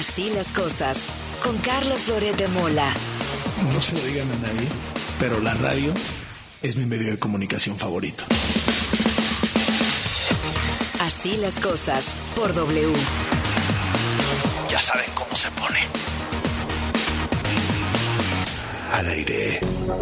Así las cosas, con Carlos Loret de Mola. No se lo digan a nadie, pero la radio es mi medio de comunicación favorito. Así las cosas, por W. Ya saben cómo se pone. Al aire.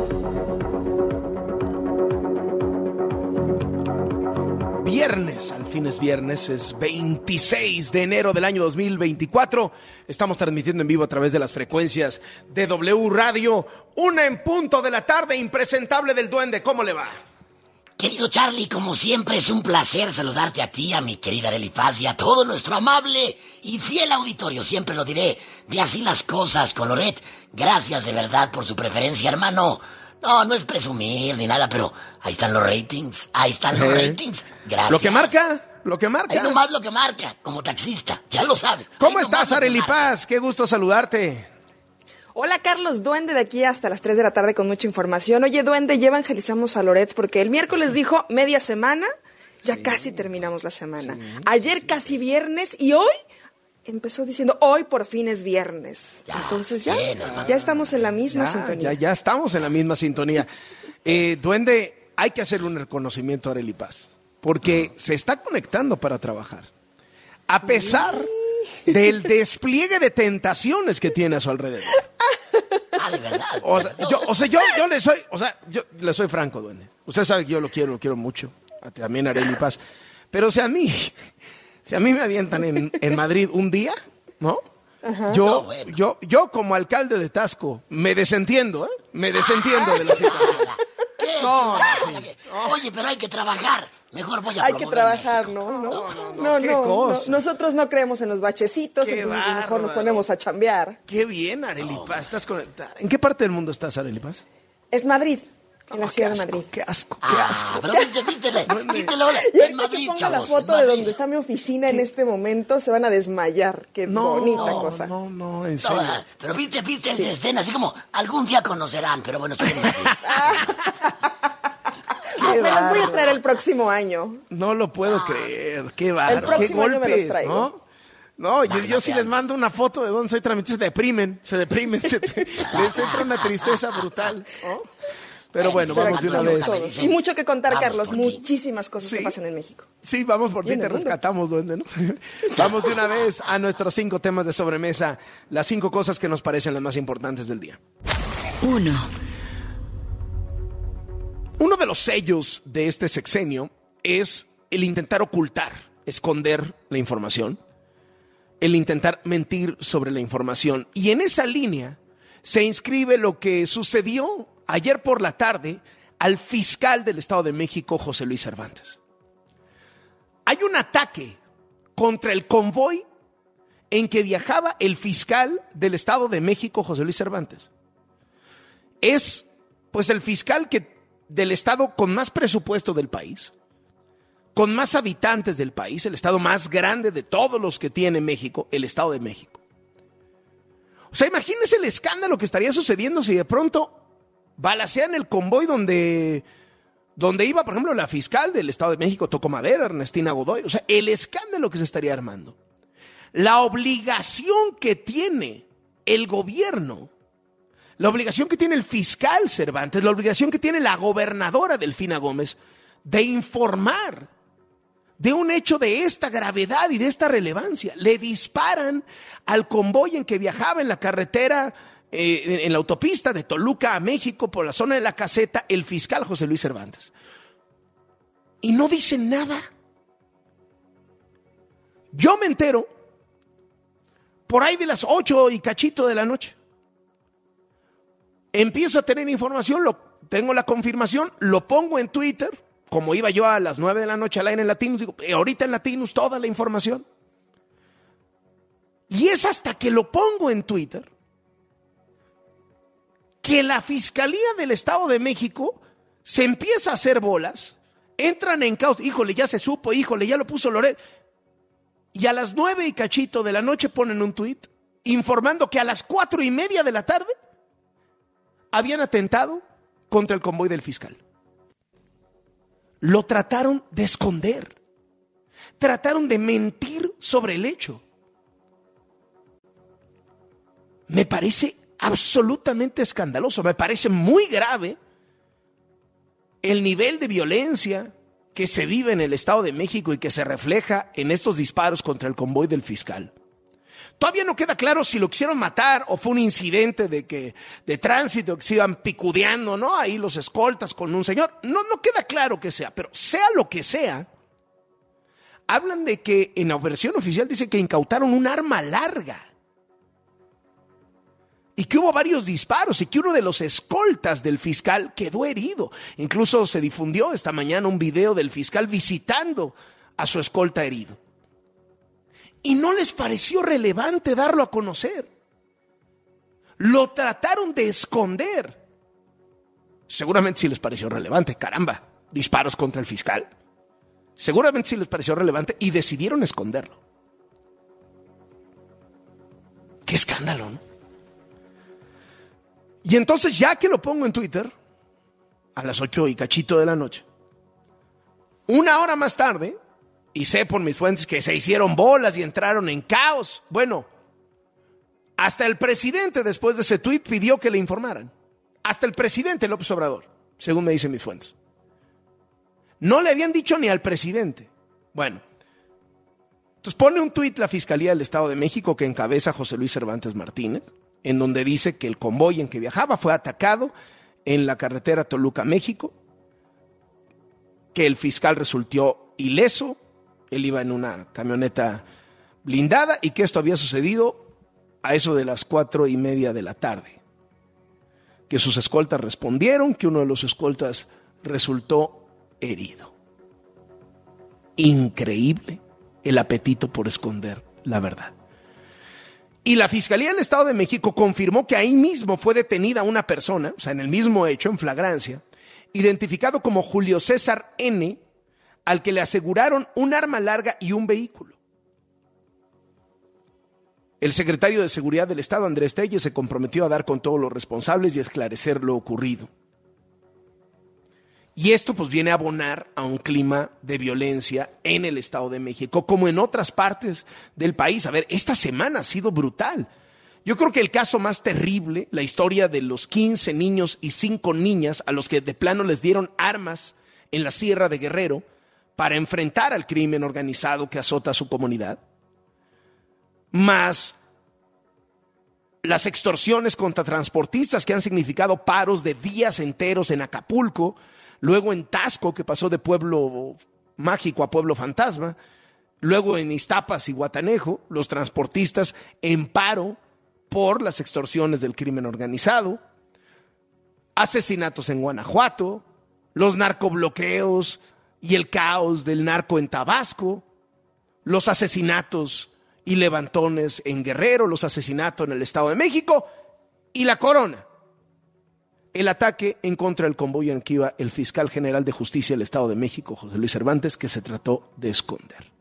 Viernes, al fin es viernes, es 26 de enero del año 2024. Estamos transmitiendo en vivo a través de las frecuencias de W Radio. 1:00 p.m, impresentable del Duende. ¿Cómo le va? Querido Charlie, como siempre es un placer saludarte a ti, a mi querida Arely Paz y a todo nuestro amable y fiel auditorio. Siempre lo diré, de Así las cosas con Loret. Gracias de verdad por su preferencia, hermano. No es presumir ni nada, pero ahí están los ratings. Gracias. Lo que marca. Ahí nomás lo que marca, como taxista, ya lo sabes. ¿Cómo estás, Arely Paz? Qué gusto saludarte. Hola, Carlos, Duende, de aquí hasta las 3 de la tarde con mucha información. Oye, Duende, ya evangelizamos a Loret porque el miércoles dijo media semana, ya casi terminamos la semana. Ayer casi viernes y hoy empezó diciendo hoy por fin es viernes. Entonces ya estamos en la misma sintonía. Ya estamos en la misma sintonía. Duende, hay que hacerle un reconocimiento a Arely Paz porque se está conectando para trabajar. A pesar del despliegue de tentaciones que tiene a su alrededor. De verdad. Yo le soy franco, Duende. Usted sabe que yo lo quiero mucho. También a Arely Paz. Pero si a mí me avientan en Madrid un día, ¿no? Ajá. Yo como alcalde de Taxco me desentiendo de la situación. Oye, pero hay que trabajar. Mejor voy a Hay que trabajar, ¿no? Nosotros no creemos en los bachecitos, entonces mejor nos ponemos a chambear. Qué bien, Arely Paz, estás conectada. ¿En qué parte del mundo estás, Arely Paz? Es Madrid, en la ciudad de Madrid. Qué asco. Pero vítele, Y en ahorita Madrid, que ponga chavos, la foto de donde está mi oficina en este momento, se van a desmayar. Qué bonita cosa. No, en serio. Pero viste esta escena, así como algún día conocerán, pero bueno, estoy en Madrid. Me los voy a traer el próximo año. No lo puedo creer. Qué bárbaro. El próximo qué año golpes, me los traigo. No, yo sí les mando una foto de donde soy transmitido, se deprimen, les entra una tristeza brutal, ¿no? Pero bueno, vamos de una vez. Y mucho que contar, Carlos, muchísimas cosas que pasan en México. Sí, vamos por ti, te rescatamos, Duende, ¿no? Vamos de una vez a nuestros 5 temas de sobremesa, las 5 cosas que nos parecen las más importantes del día. 1. Uno de los sellos de este sexenio es el intentar ocultar, esconder la información, el intentar mentir sobre la información. Y en esa línea se inscribe lo que sucedió ayer por la tarde al fiscal del Estado de México, José Luis Cervantes. Hay un ataque contra el convoy en que viajaba el fiscal del Estado de México, José Luis Cervantes. Es, pues, el fiscal del estado con más presupuesto del país, con más habitantes del país, el estado más grande de todos los que tiene México, el Estado de México. O sea, imagínense el escándalo que estaría sucediendo si de pronto balacean el convoy donde iba, por ejemplo, la fiscal del Estado de México, tocó madera, Ernestina Godoy. O sea, el escándalo que se estaría armando. La obligación que tiene el gobierno, la obligación que tiene el fiscal Cervantes, la obligación que tiene la gobernadora Delfina Gómez de informar de un hecho de esta gravedad y de esta relevancia. Le disparan al convoy en que viajaba en la carretera, en la autopista de Toluca a México, por la zona de La Caseta, el fiscal José Luis Cervantes. Y no dicen nada. Yo me entero por ahí de las 8 y cachito de la noche. Empiezo a tener información, tengo la confirmación, lo pongo en Twitter, como iba yo a las 9 de la noche al aire en Latinos, digo, ahorita en Latinos toda la información. Y es hasta que lo pongo en Twitter que la Fiscalía del Estado de México se empieza a hacer bolas, entran en caos, híjole, ya se supo, híjole, ya lo puso Loret. Y a las 9 y cachito de la noche ponen un tuit informando que a las 4:30 de la tarde habían atentado contra el convoy del fiscal. Lo trataron de esconder. Trataron de mentir sobre el hecho. me parece absolutamente escandaloso, me parece muy grave el nivel de violencia que se vive en el Estado de México y que se refleja en estos disparos contra el convoy del fiscal. Todavía no queda claro si lo quisieron matar o fue un incidente de tránsito que se iban picudeando, ¿no? Ahí los escoltas con un señor. No queda claro que sea, pero sea lo que sea, hablan de que en la versión oficial dice que incautaron un arma larga y que hubo varios disparos y que uno de los escoltas del fiscal quedó herido. Incluso se difundió esta mañana un video del fiscal visitando a su escolta herido. Y no les pareció relevante darlo a conocer. Lo trataron de esconder. Seguramente sí les pareció relevante, caramba, disparos contra el fiscal. Seguramente sí les pareció relevante y decidieron esconderlo. ¡Qué escándalo!, ¿no? Y entonces, ya que lo pongo en Twitter, a las 8 y cachito de la noche, una hora más tarde, y sé por mis fuentes que se hicieron bolas y entraron en caos. Bueno, hasta el presidente después de ese tuit pidió que le informaran. Hasta el presidente López Obrador, según me dicen mis fuentes. No le habían dicho ni al presidente. Bueno, entonces pone un tuit la Fiscalía del Estado de México que encabeza José Luis Cervantes Martínez, en donde dice que el convoy en que viajaba fue atacado en la carretera Toluca-México, que el fiscal resultó ileso, él iba en una camioneta blindada y que esto había sucedido a eso de las 4:30 de la tarde. Que sus escoltas respondieron, que uno de los escoltas resultó herido. Increíble el apetito por esconder la verdad. Y la Fiscalía del Estado de México confirmó que ahí mismo fue detenida una persona, o sea, en el mismo hecho, en flagrancia, identificado como Julio César N., al que le aseguraron un arma larga y un vehículo. El secretario de Seguridad del Estado, Andrés Telles, se comprometió a dar con todos los responsables y a esclarecer lo ocurrido. Y esto pues viene a abonar a un clima de violencia en el Estado de México, como en otras partes del país. A ver, esta semana ha sido brutal. Yo creo que el caso más terrible, la historia de los 15 niños y 5 niñas a los que de plano les dieron armas en la Sierra de Guerrero para enfrentar al crimen organizado que azota a su comunidad, más las extorsiones contra transportistas que han significado paros de días enteros en Acapulco, luego en Taxco, que pasó de pueblo mágico a pueblo fantasma, luego en Iztapas y Guatanejo, los transportistas en paro por las extorsiones del crimen organizado, asesinatos en Guanajuato, los narcobloqueos y el caos del narco en Tabasco, los asesinatos y levantones en Guerrero, los asesinatos en el Estado de México y la corona, el ataque en contra del convoy en el que iba el fiscal general de justicia del Estado de México, José Luis Cervantes, que se trató de esconder.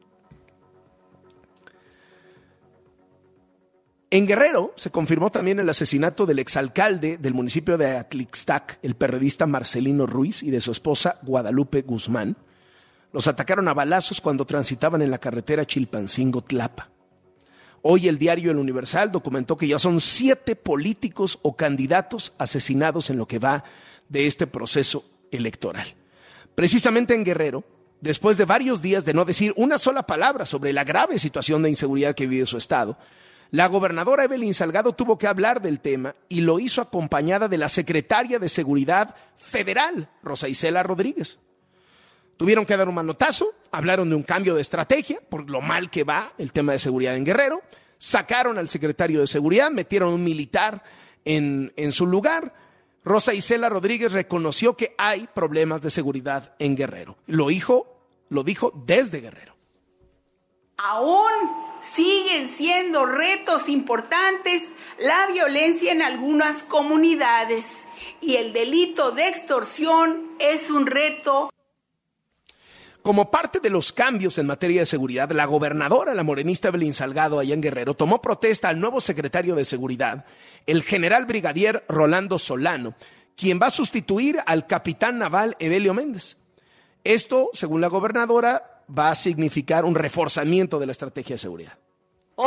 En Guerrero se confirmó también el asesinato del exalcalde del municipio de Atlixtac, el perredista Marcelino Ruiz, y de su esposa Guadalupe Guzmán. Los atacaron a balazos cuando transitaban en la carretera Chilpancingo-Tlapa. Hoy el diario El Universal documentó que ya son 7 políticos o candidatos asesinados en lo que va de este proceso electoral. Precisamente en Guerrero, después de varios días de no decir una sola palabra sobre la grave situación de inseguridad que vive su estado, la gobernadora Evelyn Salgado tuvo que hablar del tema y lo hizo acompañada de la secretaria de Seguridad Federal, Rosa Isela Rodríguez. Tuvieron que dar un manotazo, hablaron de un cambio de estrategia por lo mal que va el tema de seguridad en Guerrero, sacaron al secretario de Seguridad, metieron a un militar en su lugar. Rosa Isela Rodríguez reconoció que hay problemas de seguridad en Guerrero. Lo dijo desde Guerrero. Aún siguen siendo retos importantes la violencia en algunas comunidades y el delito de extorsión es un reto. Como parte de los cambios en materia de seguridad, la gobernadora, la morenista Evelyn Salgado, allá en Guerrero, tomó protesta al nuevo secretario de Seguridad, el general brigadier Rolando Solano, quien va a sustituir al capitán naval Edelio Méndez. Esto, según la gobernadora, va a significar un reforzamiento de la estrategia de seguridad. Hoy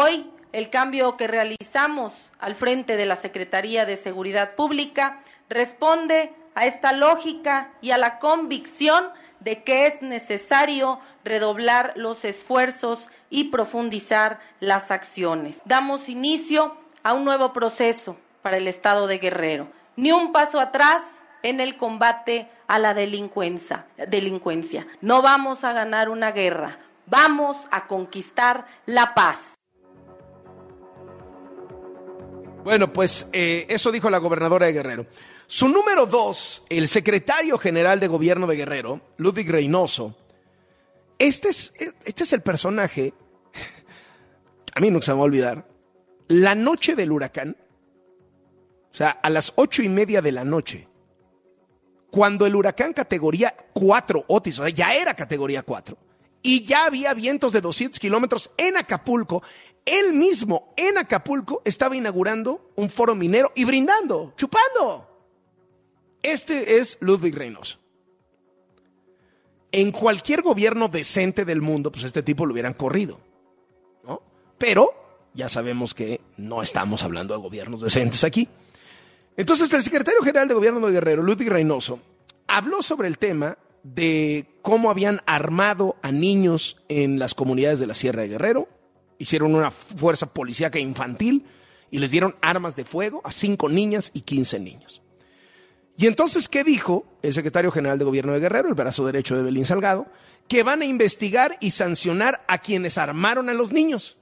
el cambio que realizamos al frente de la Secretaría de Seguridad Pública responde a esta lógica y a la convicción de que es necesario redoblar los esfuerzos y profundizar las acciones. Damos inicio a un nuevo proceso para el Estado de Guerrero. Ni un paso atrás en el combate a la delincuencia. No vamos a ganar una guerra, vamos a conquistar la paz. Bueno, pues eso dijo la gobernadora de Guerrero. Su número 2, el secretario general de gobierno de Guerrero, Ludwig Reynoso. Este es el personaje, a mí nunca se me va a olvidar, la noche del huracán, o sea, a las 8:30 de la noche, cuando el huracán categoría 4 Otis, o sea, ya era categoría 4, y ya había vientos de 200 kilómetros en Acapulco. Él mismo en Acapulco estaba inaugurando un foro minero y brindando, chupando. Este es Ludwig Reynoso. En cualquier gobierno decente del mundo, pues este tipo lo hubieran corrido, ¿no? Pero ya sabemos que no estamos hablando de gobiernos decentes aquí. Entonces, el secretario general de gobierno de Guerrero, Ludwig Reynoso, habló sobre el tema de cómo habían armado a niños en las comunidades de la Sierra de Guerrero. Hicieron una fuerza policíaca infantil y les dieron armas de fuego a 5 niñas y 15 niños. Y entonces, ¿qué dijo el secretario general de gobierno de Guerrero, el brazo derecho de Evelyn Salgado? Que van a investigar y sancionar a quienes armaron a los niños.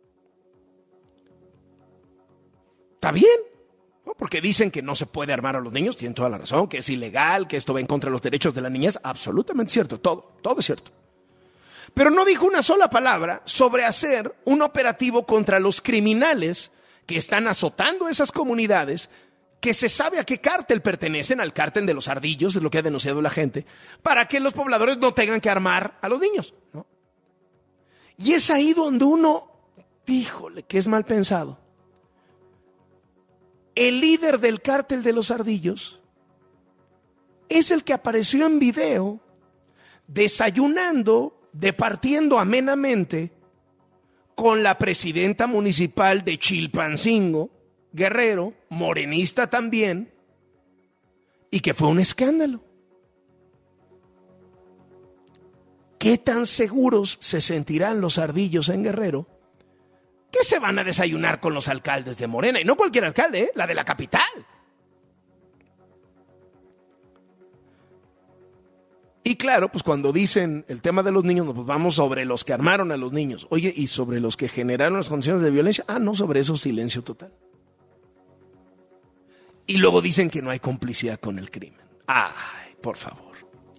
Está bien, ¿no? Porque dicen que no se puede armar a los niños, tienen toda la razón, que es ilegal, que esto va en contra de los derechos de la niñez. Absolutamente cierto, todo es cierto. Pero no dijo una sola palabra sobre hacer un operativo contra los criminales que están azotando esas comunidades, que se sabe a qué cártel pertenecen, al cártel de los ardillos, es lo que ha denunciado la gente, para que los pobladores no tengan que armar a los niños, ¿no? Y es ahí donde uno, híjole, que es mal pensado. El líder del cártel de los ardillos es el que apareció en video desayunando, departiendo amenamente con la presidenta municipal de Chilpancingo, Guerrero, morenista también, y que fue un escándalo. ¿Qué tan seguros se sentirán los ardillos en Guerrero que se van a desayunar con los alcaldes de Morena? Y no cualquier alcalde, la de la capital. Y claro, pues cuando dicen el tema de los niños, pues vamos sobre los que armaron a los niños. Oye, ¿y sobre los que generaron las condiciones de violencia? No, sobre eso silencio total. Y luego dicen que no hay complicidad con el crimen. Ay, por favor.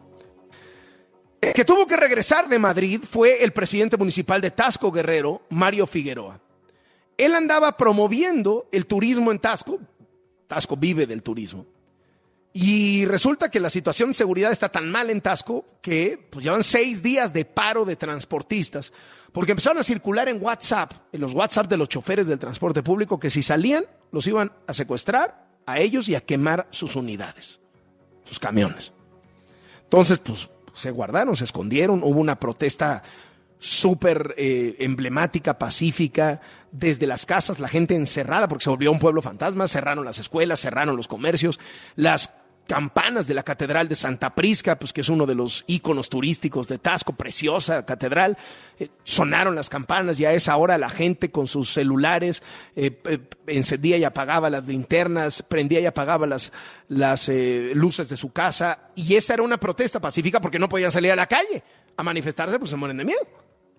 El que tuvo que regresar de Madrid fue el presidente municipal de Taxco, Guerrero, Mario Figueroa. Él andaba promoviendo el turismo en Taxco. Taxco vive del turismo. Y resulta que la situación de seguridad está tan mal en Taxco que pues, llevan 6 días de paro de transportistas, porque empezaron a circular en WhatsApp, en los WhatsApp de los choferes del transporte público, que si salían los iban a secuestrar a ellos y a quemar sus unidades, sus camiones. Entonces, pues se guardaron, se escondieron, hubo una protesta súper emblemática, pacífica, desde las casas, la gente encerrada porque se volvió un pueblo fantasma, cerraron las escuelas, cerraron los comercios, las campanas de la Catedral de Santa Prisca, pues que es uno de los íconos turísticos de Taxco, preciosa catedral, sonaron las campanas y a esa hora la gente con sus celulares encendía y apagaba las linternas, prendía y apagaba las luces de su casa, y esa era una protesta pacífica porque no podían salir a la calle a manifestarse, pues se mueren de miedo.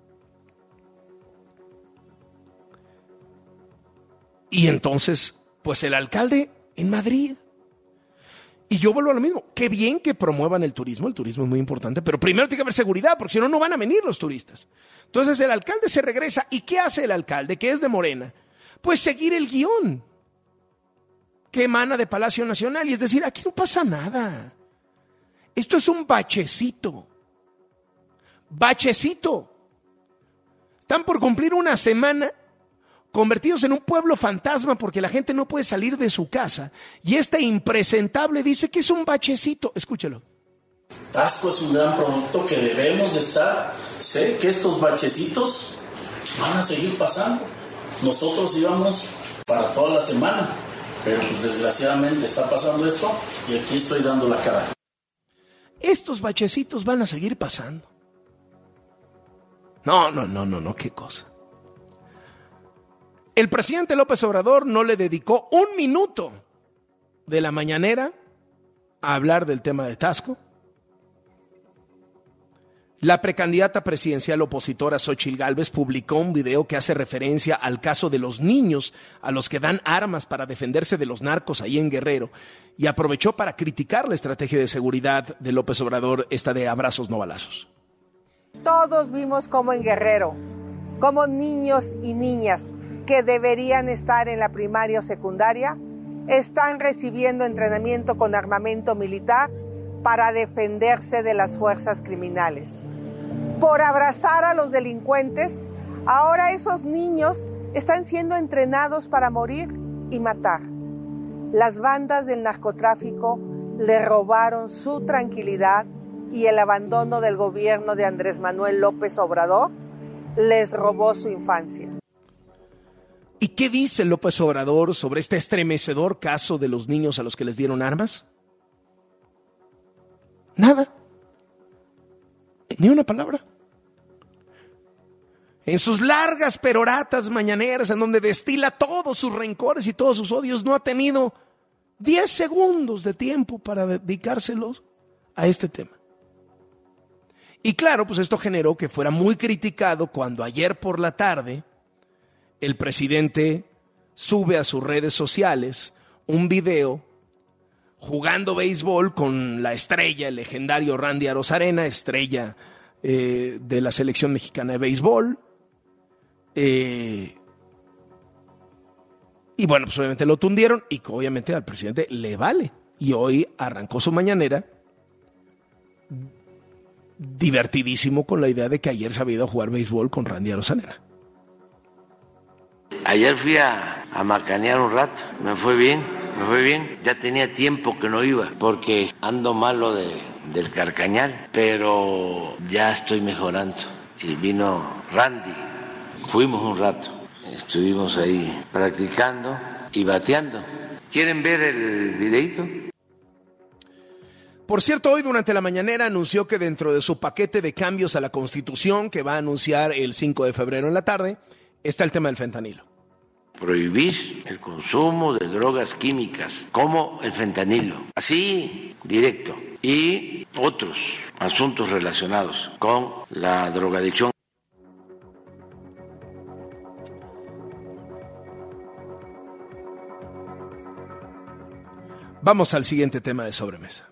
Y entonces, pues el alcalde en Madrid. Y yo vuelvo a lo mismo. Qué bien que promuevan el turismo es muy importante, pero primero tiene que haber seguridad, porque si no, no van a venir los turistas. Entonces el alcalde se regresa, ¿y qué hace el alcalde, que es de Morena? Pues seguir el guión que emana de Palacio Nacional, y es decir, aquí no pasa nada. Esto es un bachecito. Bachecito. Están por cumplir una semana convertidos en un pueblo fantasma porque la gente no puede salir de su casa, y este impresentable dice que es un bachecito. Escúchelo. Taxco es un gran producto que debemos de estar. Sé que estos bachecitos van a seguir pasando. Nosotros íbamos para toda la semana, pero pues desgraciadamente está pasando esto y aquí estoy dando la cara. Estos bachecitos van a seguir pasando. No, qué cosa. El presidente López Obrador no le dedicó un minuto de la mañanera a hablar del tema de Taxco. La precandidata presidencial opositora Xóchitl Gálvez publicó un video que hace referencia al caso de los niños a los que dan armas para defenderse de los narcos ahí en Guerrero y aprovechó para criticar la estrategia de seguridad de López Obrador, esta de abrazos no balazos. Todos vimos como en Guerrero, como niños y niñas que deberían estar en la primaria o secundaria, están recibiendo entrenamiento con armamento militar para defenderse de las fuerzas criminales. Por abrazar a los delincuentes, ahora esos niños están siendo entrenados para morir y matar. Las bandas del narcotráfico le robaron su tranquilidad y el abandono del gobierno de Andrés Manuel López Obrador les robó su infancia. ¿Y qué dice López Obrador sobre este estremecedor caso de los niños a los que les dieron armas? Nada. Ni una palabra. En sus largas peroratas mañaneras, en donde destila todos sus rencores y todos sus odios, no ha tenido 10 segundos de tiempo para dedicárselos a este tema. Y claro, pues esto generó que fuera muy criticado cuando ayer por la tarde el presidente sube a sus redes sociales un video jugando béisbol con la estrella, el legendario Randy Arozarena, estrella de la selección mexicana de béisbol. Y bueno, pues obviamente lo tundieron y obviamente al presidente le vale. Y hoy arrancó su mañanera divertidísimo con la idea de que ayer se había ido a jugar béisbol con Randy Arozarena. Ayer fui a macanear un rato, me fue bien. Ya tenía tiempo que no iba porque ando malo del carcañal, pero ya estoy mejorando. Y vino Randy, fuimos un rato, estuvimos ahí practicando y bateando. ¿Quieren ver el videíto? Por cierto, hoy durante la mañanera anunció que dentro de su paquete de cambios a la Constitución que va a anunciar el 5 de febrero en la tarde, está el tema del fentanilo. Prohibir el consumo de drogas químicas como el fentanilo, así directo, y otros asuntos relacionados con la drogadicción. Vamos al siguiente tema de sobremesa.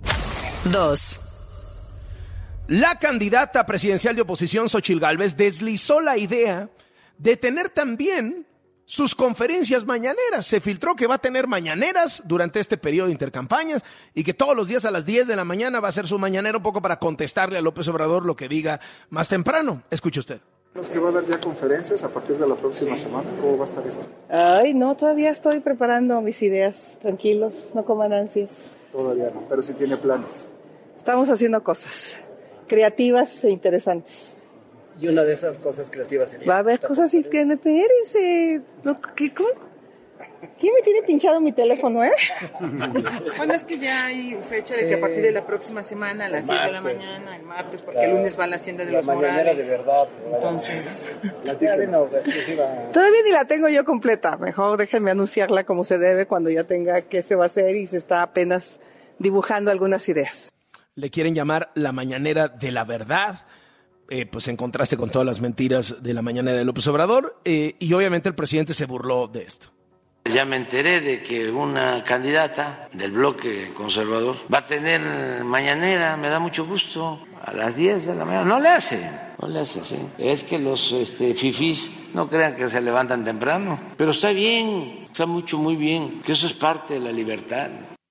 2. La candidata presidencial de oposición, Xóchitl Gálvez, deslizó la idea de tener también sus conferencias mañaneras. Se filtró que va a tener mañaneras durante este periodo de intercampañas y que todos los días a las 10 de la mañana va a ser su mañanera un poco para contestarle a López Obrador lo que diga más temprano. Escuche usted. ¿Es que va a haber ya conferencias a partir de la próxima semana? ¿Cómo va a estar esto? Ay, no, todavía estoy preparando mis ideas. Tranquilos, no coman ansias. Todavía no, pero sí tiene planes. Estamos haciendo cosas creativas e interesantes. Y una de esas cosas creativas sería... Va a haber cosas que espérense. ¿Cómo? ¿Quién me tiene pinchado mi teléfono, Bueno, es que ya hay fecha de que a partir de la próxima semana, a las 10 de la mañana, el martes, porque el lunes va a la Hacienda de los Morales. De verdad. Entonces... Todavía ni la tengo yo completa. Mejor déjenme anunciarla como se debe cuando ya tenga qué se va a hacer y se está apenas dibujando algunas ideas. Le quieren llamar la mañanera de la verdad. Pues en contraste con todas las mentiras de la mañanera de López Obrador, y obviamente el presidente se burló de esto. Ya me enteré de que una candidata del bloque conservador va a tener mañanera, me da mucho gusto, a las 10 de la mañana. No le hace así. Es que los fifís no crean que se levantan temprano, pero está bien, está muy bien, que eso es parte de la libertad.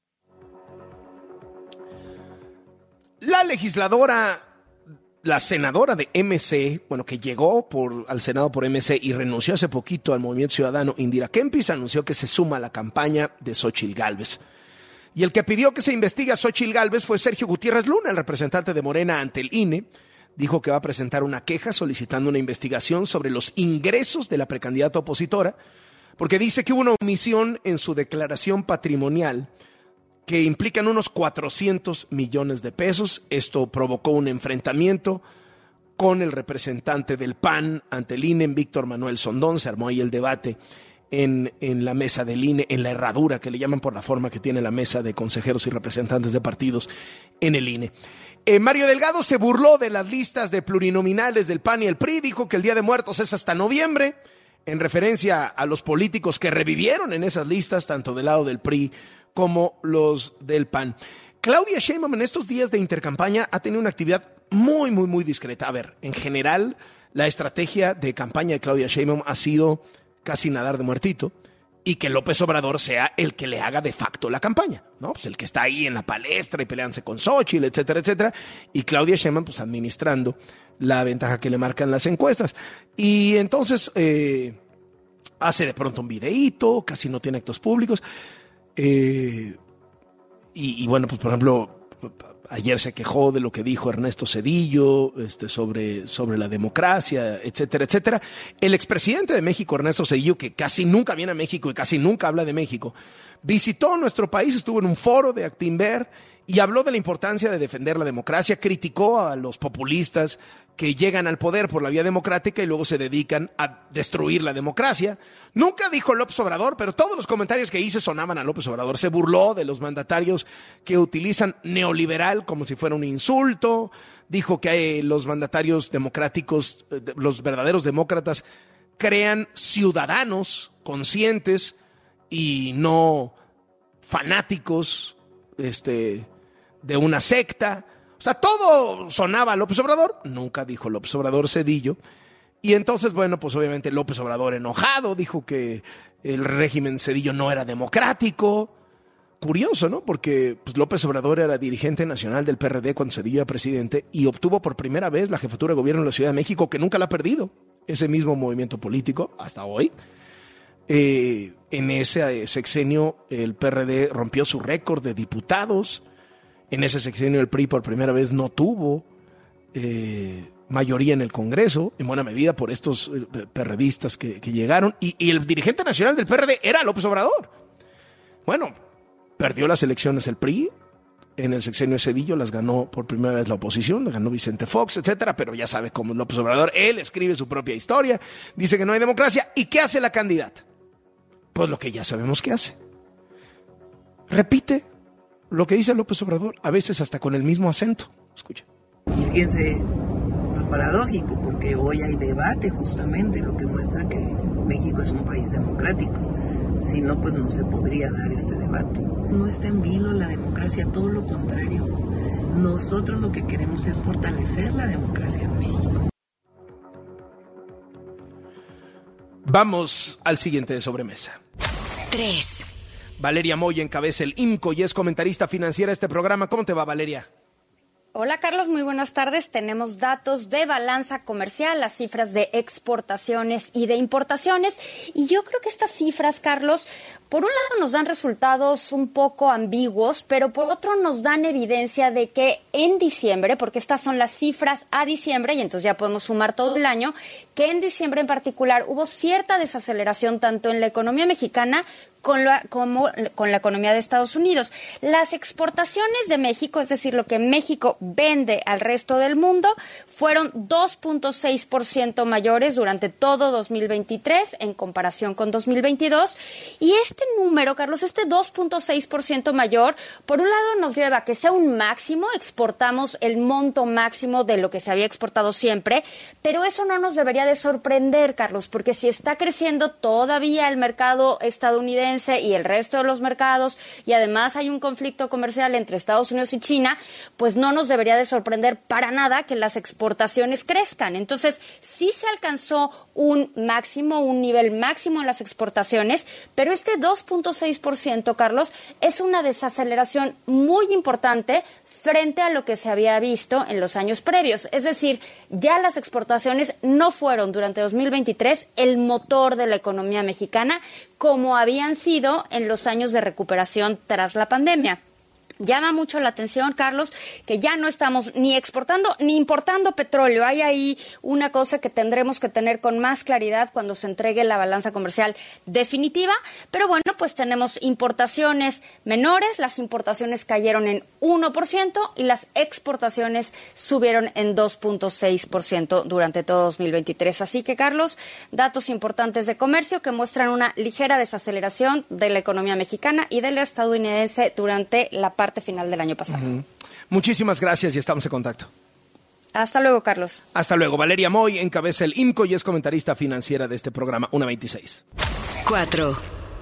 La senadora de MC, que llegó al Senado por MC y renunció hace poquito al Movimiento Ciudadano, Indira Kempis, anunció que se suma a la campaña de Xóchitl Gálvez. Y el que pidió que se investigue a Xóchitl Gálvez fue Sergio Gutiérrez Luna, el representante de Morena ante el INE, dijo que va a presentar una queja solicitando una investigación sobre los ingresos de la precandidata opositora, porque dice que hubo una omisión en su declaración patrimonial que implican unos 400 millones de pesos. Esto provocó un enfrentamiento con el representante del PAN ante el INE, Víctor Manuel Sondón. Se armó ahí el debate en la mesa del INE, en la herradura, que le llaman por la forma que tiene la mesa de consejeros y representantes de partidos en el INE. Mario Delgado se burló de las listas de plurinominales del PAN y el PRI, dijo que el Día de Muertos es hasta noviembre, en referencia a los políticos que revivieron en esas listas, tanto del lado del PRI como los del PAN. Claudia Sheinbaum en estos días de intercampaña ha tenido una actividad muy, muy, muy discreta. A ver, en general, la estrategia de campaña de Claudia Sheinbaum ha sido casi nadar de muertito, y que López Obrador sea el que le haga de facto la campaña, ¿no? Pues el que está ahí en la palestra y peleándose con Xóchitl, etcétera, etcétera, y Claudia Sheinbaum pues administrando la ventaja que le marcan las encuestas. Y entonces hace de pronto un videíto, casi no tiene actos públicos, y bueno, pues por ejemplo, ayer se quejó de lo que dijo Ernesto Zedillo sobre la democracia, etcétera, etcétera. El expresidente de México, Ernesto Zedillo, que casi nunca viene a México y casi nunca habla de México, visitó nuestro país, estuvo en un foro de Actinver y habló de la importancia de defender la democracia, criticó a los populistas que llegan al poder por la vía democrática y luego se dedican a destruir la democracia. Nunca dijo López Obrador, pero todos los comentarios que hice sonaban a López Obrador. Se burló de los mandatarios que utilizan neoliberal como si fuera un insulto. Dijo que los mandatarios democráticos, los verdaderos demócratas, crean ciudadanos conscientes y no fanáticos de una secta. O sea, todo sonaba a López Obrador, nunca dijo López Obrador Zedillo. Y entonces, bueno, pues obviamente López Obrador enojado dijo que el régimen Zedillo no era democrático. Curioso, ¿no? Porque pues, López Obrador era dirigente nacional del PRD cuando Zedillo era presidente y obtuvo por primera vez la jefatura de gobierno en la Ciudad de México, que nunca la ha perdido, ese mismo movimiento político, hasta hoy. En ese sexenio el PRD rompió su récord de diputados. En ese sexenio el PRI por primera vez no tuvo mayoría en el Congreso, en buena medida por estos perredistas que llegaron. Y el dirigente nacional del PRD era López Obrador. Bueno, perdió las elecciones el PRI. En el sexenio de Zedillo las ganó por primera vez la oposición, las ganó Vicente Fox, etcétera. Pero ya sabe cómo es López Obrador. Él escribe su propia historia, dice que no hay democracia. ¿Y qué hace la candidata? Pues lo que ya sabemos que hace. Repite lo que dice López Obrador, a veces hasta con el mismo acento. Escucha. Y fíjense lo paradójico, porque hoy hay debate justamente, lo que muestra que México es un país democrático. Si no, pues no se podría dar este debate. No está en vilo la democracia, todo lo contrario. Nosotros lo que queremos es fortalecer la democracia en México. Vamos al siguiente de sobremesa. 3. Valeria Moya encabeza el IMCO y es comentarista financiera de este programa. ¿Cómo te va, Valeria? Hola, Carlos, muy buenas tardes. Tenemos datos de balanza comercial, las cifras de exportaciones y de importaciones. Y yo creo que estas cifras, Carlos, por un lado nos dan resultados un poco ambiguos, pero por otro nos dan evidencia de que en diciembre, porque estas son las cifras a diciembre, y entonces ya podemos sumar todo el año, que en diciembre en particular hubo cierta desaceleración tanto en la economía mexicana como con la economía de Estados Unidos. Las exportaciones de México, es decir, lo que México vende al resto del mundo, fueron 2.6% mayores durante todo 2023 en comparación con 2022. Y este número, Carlos, este 2.6% mayor, por un lado nos lleva a que sea un máximo, exportamos el monto máximo de lo que se había exportado siempre, pero eso no nos debería de sorprender, Carlos, porque si está creciendo todavía el mercado estadounidense y el resto de los mercados, y además hay un conflicto comercial entre Estados Unidos y China, pues no nos debería de sorprender para nada que las exportaciones crezcan. Entonces, sí se alcanzó un máximo, un nivel máximo en las exportaciones, pero este 2.6%, Carlos, es una desaceleración muy importante frente a lo que se había visto en los años previos. Es decir, ya las exportaciones no fueron durante 2023 el motor de la economía mexicana como habían sido en los años de recuperación tras la pandemia. Llama mucho la atención, Carlos, que ya no estamos ni exportando ni importando petróleo. Hay ahí una cosa que tendremos que tener con más claridad cuando se entregue la balanza comercial definitiva. Pero bueno, pues tenemos importaciones menores, las importaciones cayeron en 1% y las exportaciones subieron en 2.6% durante todo 2023. Así que, Carlos, datos importantes de comercio que muestran una ligera desaceleración de la economía mexicana y de la estadounidense durante la parte final del año pasado. Muchísimas gracias y estamos en contacto. Hasta luego, Carlos. Hasta luego. Valeria Moy encabeza el IMCO y es comentarista financiera de este programa 1.26. 4.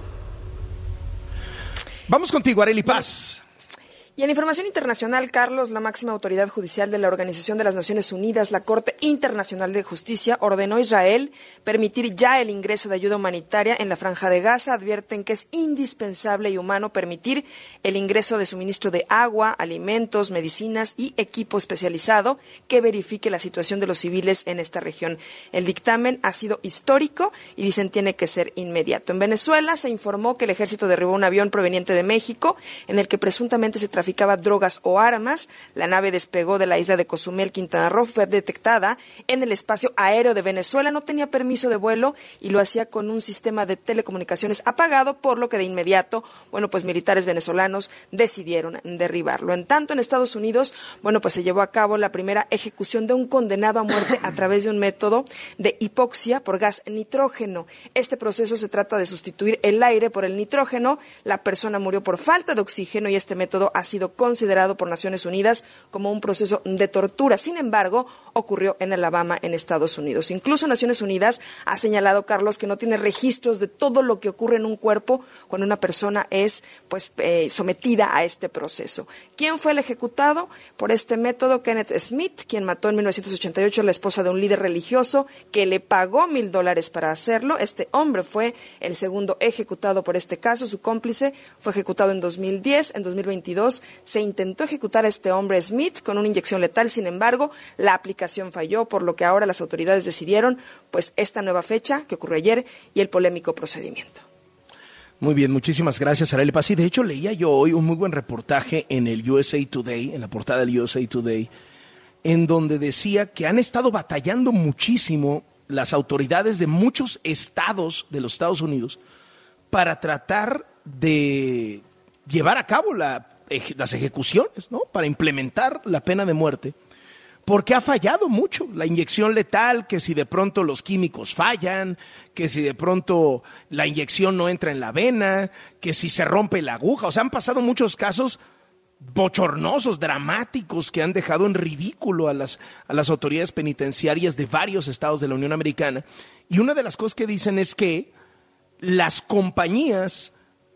Vamos contigo, Arely Paz. Y en información internacional, Carlos, la máxima autoridad judicial de la Organización de las Naciones Unidas, la Corte Internacional de Justicia, ordenó a Israel permitir ya el ingreso de ayuda humanitaria en la Franja de Gaza. Advierten que es indispensable y humano permitir el ingreso de suministro de agua, alimentos, medicinas y equipo especializado que verifique la situación de los civiles en esta región. El dictamen ha sido histórico y dicen tiene que ser inmediato. En Venezuela se informó que el ejército derribó un avión proveniente de México en el que presuntamente se traficaba drogas o armas. La nave despegó de la isla de Cozumel, Quintana Roo, fue detectada en el espacio aéreo de Venezuela, no tenía permiso de vuelo y lo hacía con un sistema de telecomunicaciones apagado, por lo que de inmediato, pues militares venezolanos decidieron derribarlo. En tanto, en Estados Unidos, pues se llevó a cabo la primera ejecución de un condenado a muerte a través de un método de hipoxia por gas nitrógeno. Este proceso se trata de sustituir el aire por el nitrógeno. La persona murió por falta de oxígeno y este método ha sido considerado por Naciones Unidas como un proceso de tortura. Sin embargo, ocurrió en Alabama, en Estados Unidos. Incluso Naciones Unidas ha señalado, Carlos, que no tiene registros de todo lo que ocurre en un cuerpo cuando una persona es sometida a este proceso. ¿Quién fue el ejecutado por este método? Kenneth Smith, quien mató en 1988 a la esposa de un líder religioso que le pagó $1,000 para hacerlo. Este hombre fue el segundo ejecutado por este caso. Su cómplice fue ejecutado en 2010. En 2022 se intentó ejecutar a este hombre Smith con una inyección letal. Sin embargo, la aplicación falló, por lo que ahora las autoridades decidieron esta nueva fecha que ocurrió ayer y el polémico procedimiento. Muy bien, muchísimas gracias, Arely Paz. Sí, de hecho, leía yo hoy un muy buen reportaje en el USA Today, en la portada del USA Today, en donde decía que han estado batallando muchísimo las autoridades de muchos estados de los Estados Unidos para tratar de llevar a cabo las ejecuciones, ¿no? Para implementar la pena de muerte, porque ha fallado mucho la inyección letal, que si de pronto los químicos fallan, que si de pronto la inyección no entra en la vena, que si se rompe la aguja. O sea, han pasado muchos casos bochornosos, dramáticos, que han dejado en ridículo a las autoridades penitenciarias de varios estados de la Unión Americana. Y una de las cosas que dicen es que las compañías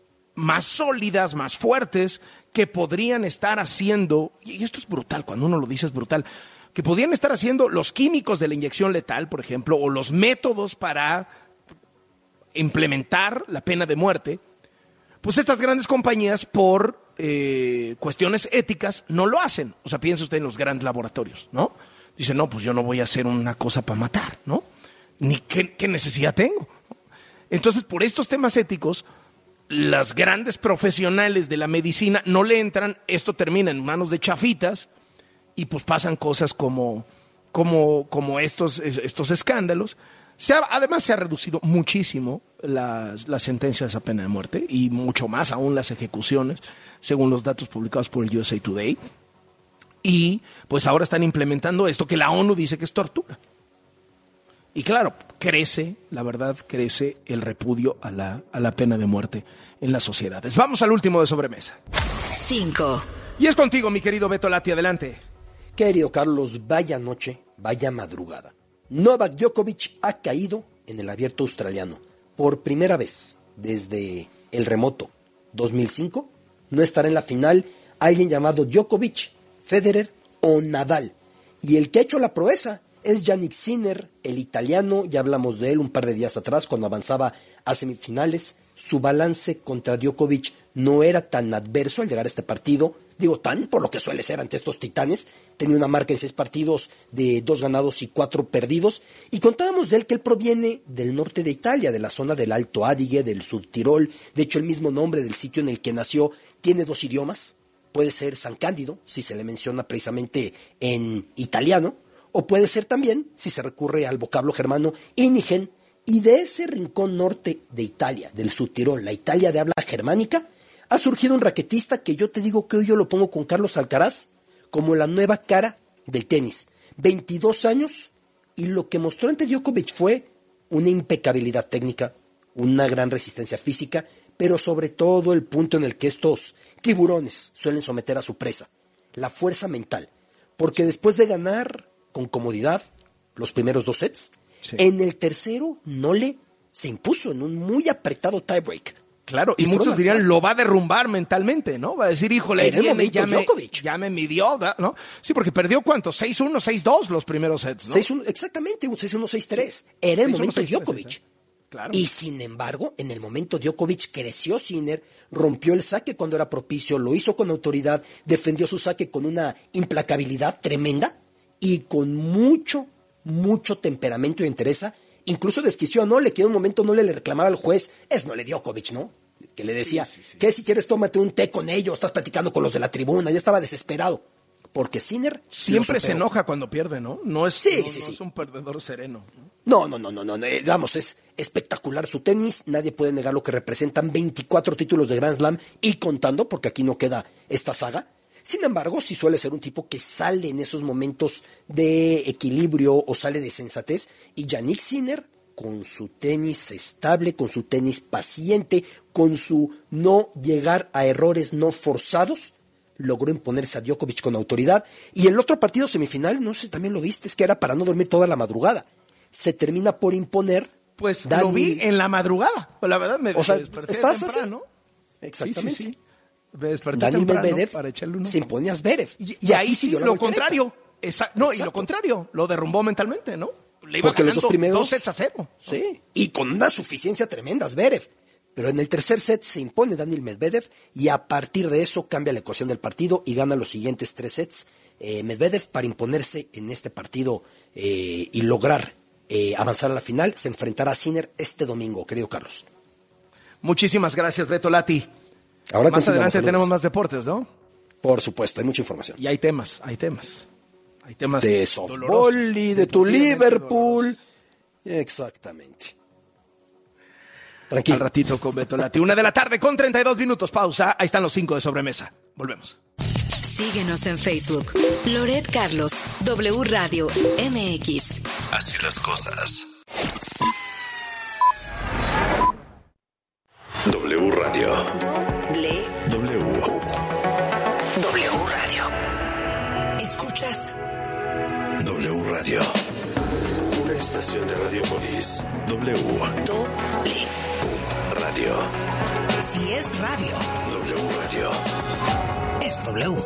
más sólidas, más fuertes, que podrían estar haciendo, y esto es brutal, cuando uno lo dice es brutal, que podrían estar haciendo los químicos de la inyección letal, por ejemplo, o los métodos para implementar la pena de muerte, pues estas grandes compañías por cuestiones éticas no lo hacen. O sea, piensa usted en los grandes laboratorios, ¿no? Dice, no, pues yo no voy a hacer una cosa para matar, ¿no? Ni qué necesidad tengo. Entonces, por estos temas éticos, las grandes profesionales de la medicina no le entran, esto termina en manos de chafitas y pues pasan cosas como estos escándalos. Además se ha reducido muchísimo la sentencia de esa pena de muerte y mucho más aún las ejecuciones, según los datos publicados por el USA Today. Y pues ahora están implementando esto que la ONU dice que es tortura. Y claro, crece el repudio a la pena de muerte en las sociedades. Vamos al último de sobremesa. 5. Y es contigo, mi querido Beto Lati, adelante. Querido Carlos, vaya noche, vaya madrugada. Novak Djokovic ha caído en el Abierto Australiano. Por primera vez desde el remoto 2005, no estará en la final alguien llamado Djokovic, Federer o Nadal. Y el que ha hecho la proeza es Jannik Sinner, el italiano. Ya hablamos de él un par de días atrás cuando avanzaba a semifinales. Su balance contra Djokovic no era tan adverso al llegar a este partido. Digo, tan por lo que suele ser ante estos titanes. Tenía una marca en 6 partidos de 2 ganados y 4 perdidos. Y contábamos de él que él proviene del norte de Italia, de la zona del Alto Adige, del Subtirol. De hecho, el mismo nombre del sitio en el que nació tiene 2 idiomas. puede ser San Cándido, si se le menciona precisamente en italiano, o puede ser también si se recurre al vocablo germano Inigen, y de ese rincón norte de Italia, del Subtirol, la Italia de habla germánica, ha surgido un raquetista que yo te digo que hoy yo lo pongo con Carlos Alcaraz como la nueva cara del tenis. 22 años, y lo que mostró ante Djokovic fue una impecabilidad técnica, una gran resistencia física, pero sobre todo el punto en el que estos tiburones suelen someter a su presa, la fuerza mental. Porque después de ganar con comodidad los primeros 2 sets, en el tercero se impuso en un muy apretado tiebreak. Claro, y muchos dirían, lo va a derrumbar mentalmente, ¿no? Va a decir, híjole, era el momento Djokovic. Ya me midió, ¿no? Sí, porque perdió, ¿cuánto? 6-1, 6-2 los primeros sets, ¿no? 6-1, exactamente, un 6-1, 6-3. Era el momento Djokovic. ¿eh? Claro. Y sin embargo, en el momento Djokovic creció Sinner, rompió el saque cuando era propicio, lo hizo con autoridad, defendió su saque con una implacabilidad tremenda y con mucho temperamento y entereza. Incluso desquició, ¿no? Le quedó un momento, no le reclamaba al juez, no le dio Djokovic, ¿no? Que le decía, que si quieres tómate un té con ellos, estás platicando con los de la tribuna, ya estaba desesperado. Porque Sinner siempre se enoja cuando pierde, ¿no? No es un perdedor sereno. No, vamos, es espectacular su tenis, nadie puede negar lo que representan 24 títulos de Grand Slam y contando, porque aquí no queda esta saga. Sin embargo, sí suele ser un tipo que sale en esos momentos de equilibrio o sale de sensatez. Y Jannik Sinner, con su tenis estable, con su tenis paciente, con su no llegar a errores no forzados, logró imponerse a Djokovic con autoridad. Y el otro partido semifinal, no sé si también lo viste, es que era para no dormir toda la madrugada. Se termina por imponer. Pues lo vi en la madrugada. Pues la verdad me desperté temprano. Exactamente. Sí. Me desperté Daniil Medvedev para echarle uno. se imponía a Zverev. Y ahí sí lo contrario. Y lo contrario, lo derrumbó mentalmente, ¿no? Le iba porque los 2 primeros 2-0. Sí, y con una suficiencia tremenda Zverev. Pero en el tercer set se impone Daniil Medvedev y a partir de eso cambia la ecuación del partido y gana los siguientes 3 sets. Medvedev, para imponerse en este partido y lograr avanzar a la final, se enfrentará a Sinner este domingo, querido Carlos. Muchísimas gracias, Beto Lati. Ahora más adelante tenemos más deportes, ¿no? Por supuesto, hay mucha información. Y hay temas. De softball y de tu Liverpool. Exactamente. Tranquilo. Al ratito con Beto Lati. 1:00 con 32 minutos. Pausa. Ahí están los 5 de sobremesa. Volvemos. Síguenos en Facebook. Loret Carlos, W Radio MX. Así las cosas. W Radio. W Radio. ¿Escuchas? W Radio. Una estación de Radiopolis. W. Radio. Si es radio. W Radio. Es W.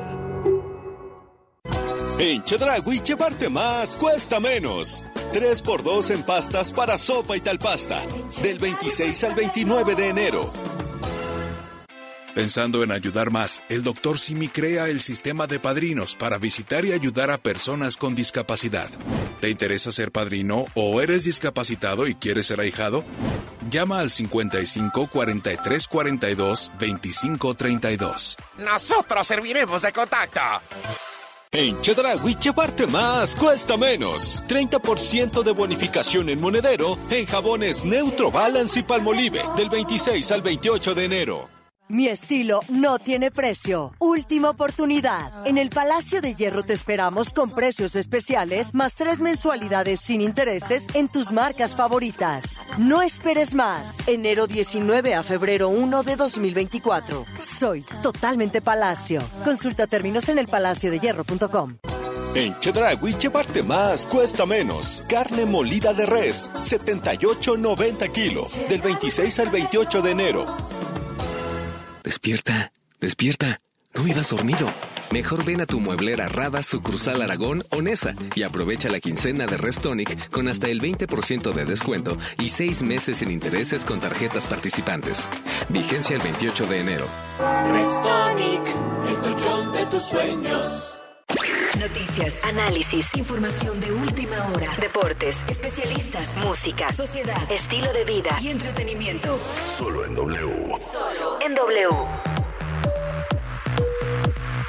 En Chedraui llevarte más cuesta menos. 3x2 en pastas para sopa y tal pasta. Del 26 al 29 de enero. Pensando en ayudar más, el Dr. Simi crea el sistema de padrinos para visitar y ayudar a personas con discapacidad. ¿Te interesa ser padrino o eres discapacitado y quieres ser ahijado? Llama al 55 43 42 25 32. Nosotros serviremos de contacto. En Chedraui llevarte más cuesta menos. 30% de bonificación en monedero en jabones Neutro Balance y Palmolive del 26 al 28 de enero. Mi estilo no tiene precio. Última oportunidad. En el Palacio de Hierro te esperamos con precios especiales más 3 mensualidades sin intereses en tus marcas favoritas. No esperes más. Enero 19 a febrero 1 de 2024. Soy totalmente Palacio. Consulta términos en elpalaciodehierro.com. En Chedraui llevarte más cuesta menos. Carne molida de res, 78.90 kilos, del 26 al 28 de enero. Despierta, despierta. No vivas dormido. Mejor ven a tu mueblera Rada, sucursal Aragón o Nesa y aprovecha la quincena de Restonic con hasta el 20% de descuento y 6 meses sin intereses con tarjetas participantes. Vigencia el 28 de enero. Restonic, el colchón de tus sueños. Noticias, análisis, información de última hora, deportes, especialistas, música, sociedad, estilo de vida y entretenimiento. Solo en W. Solo en W.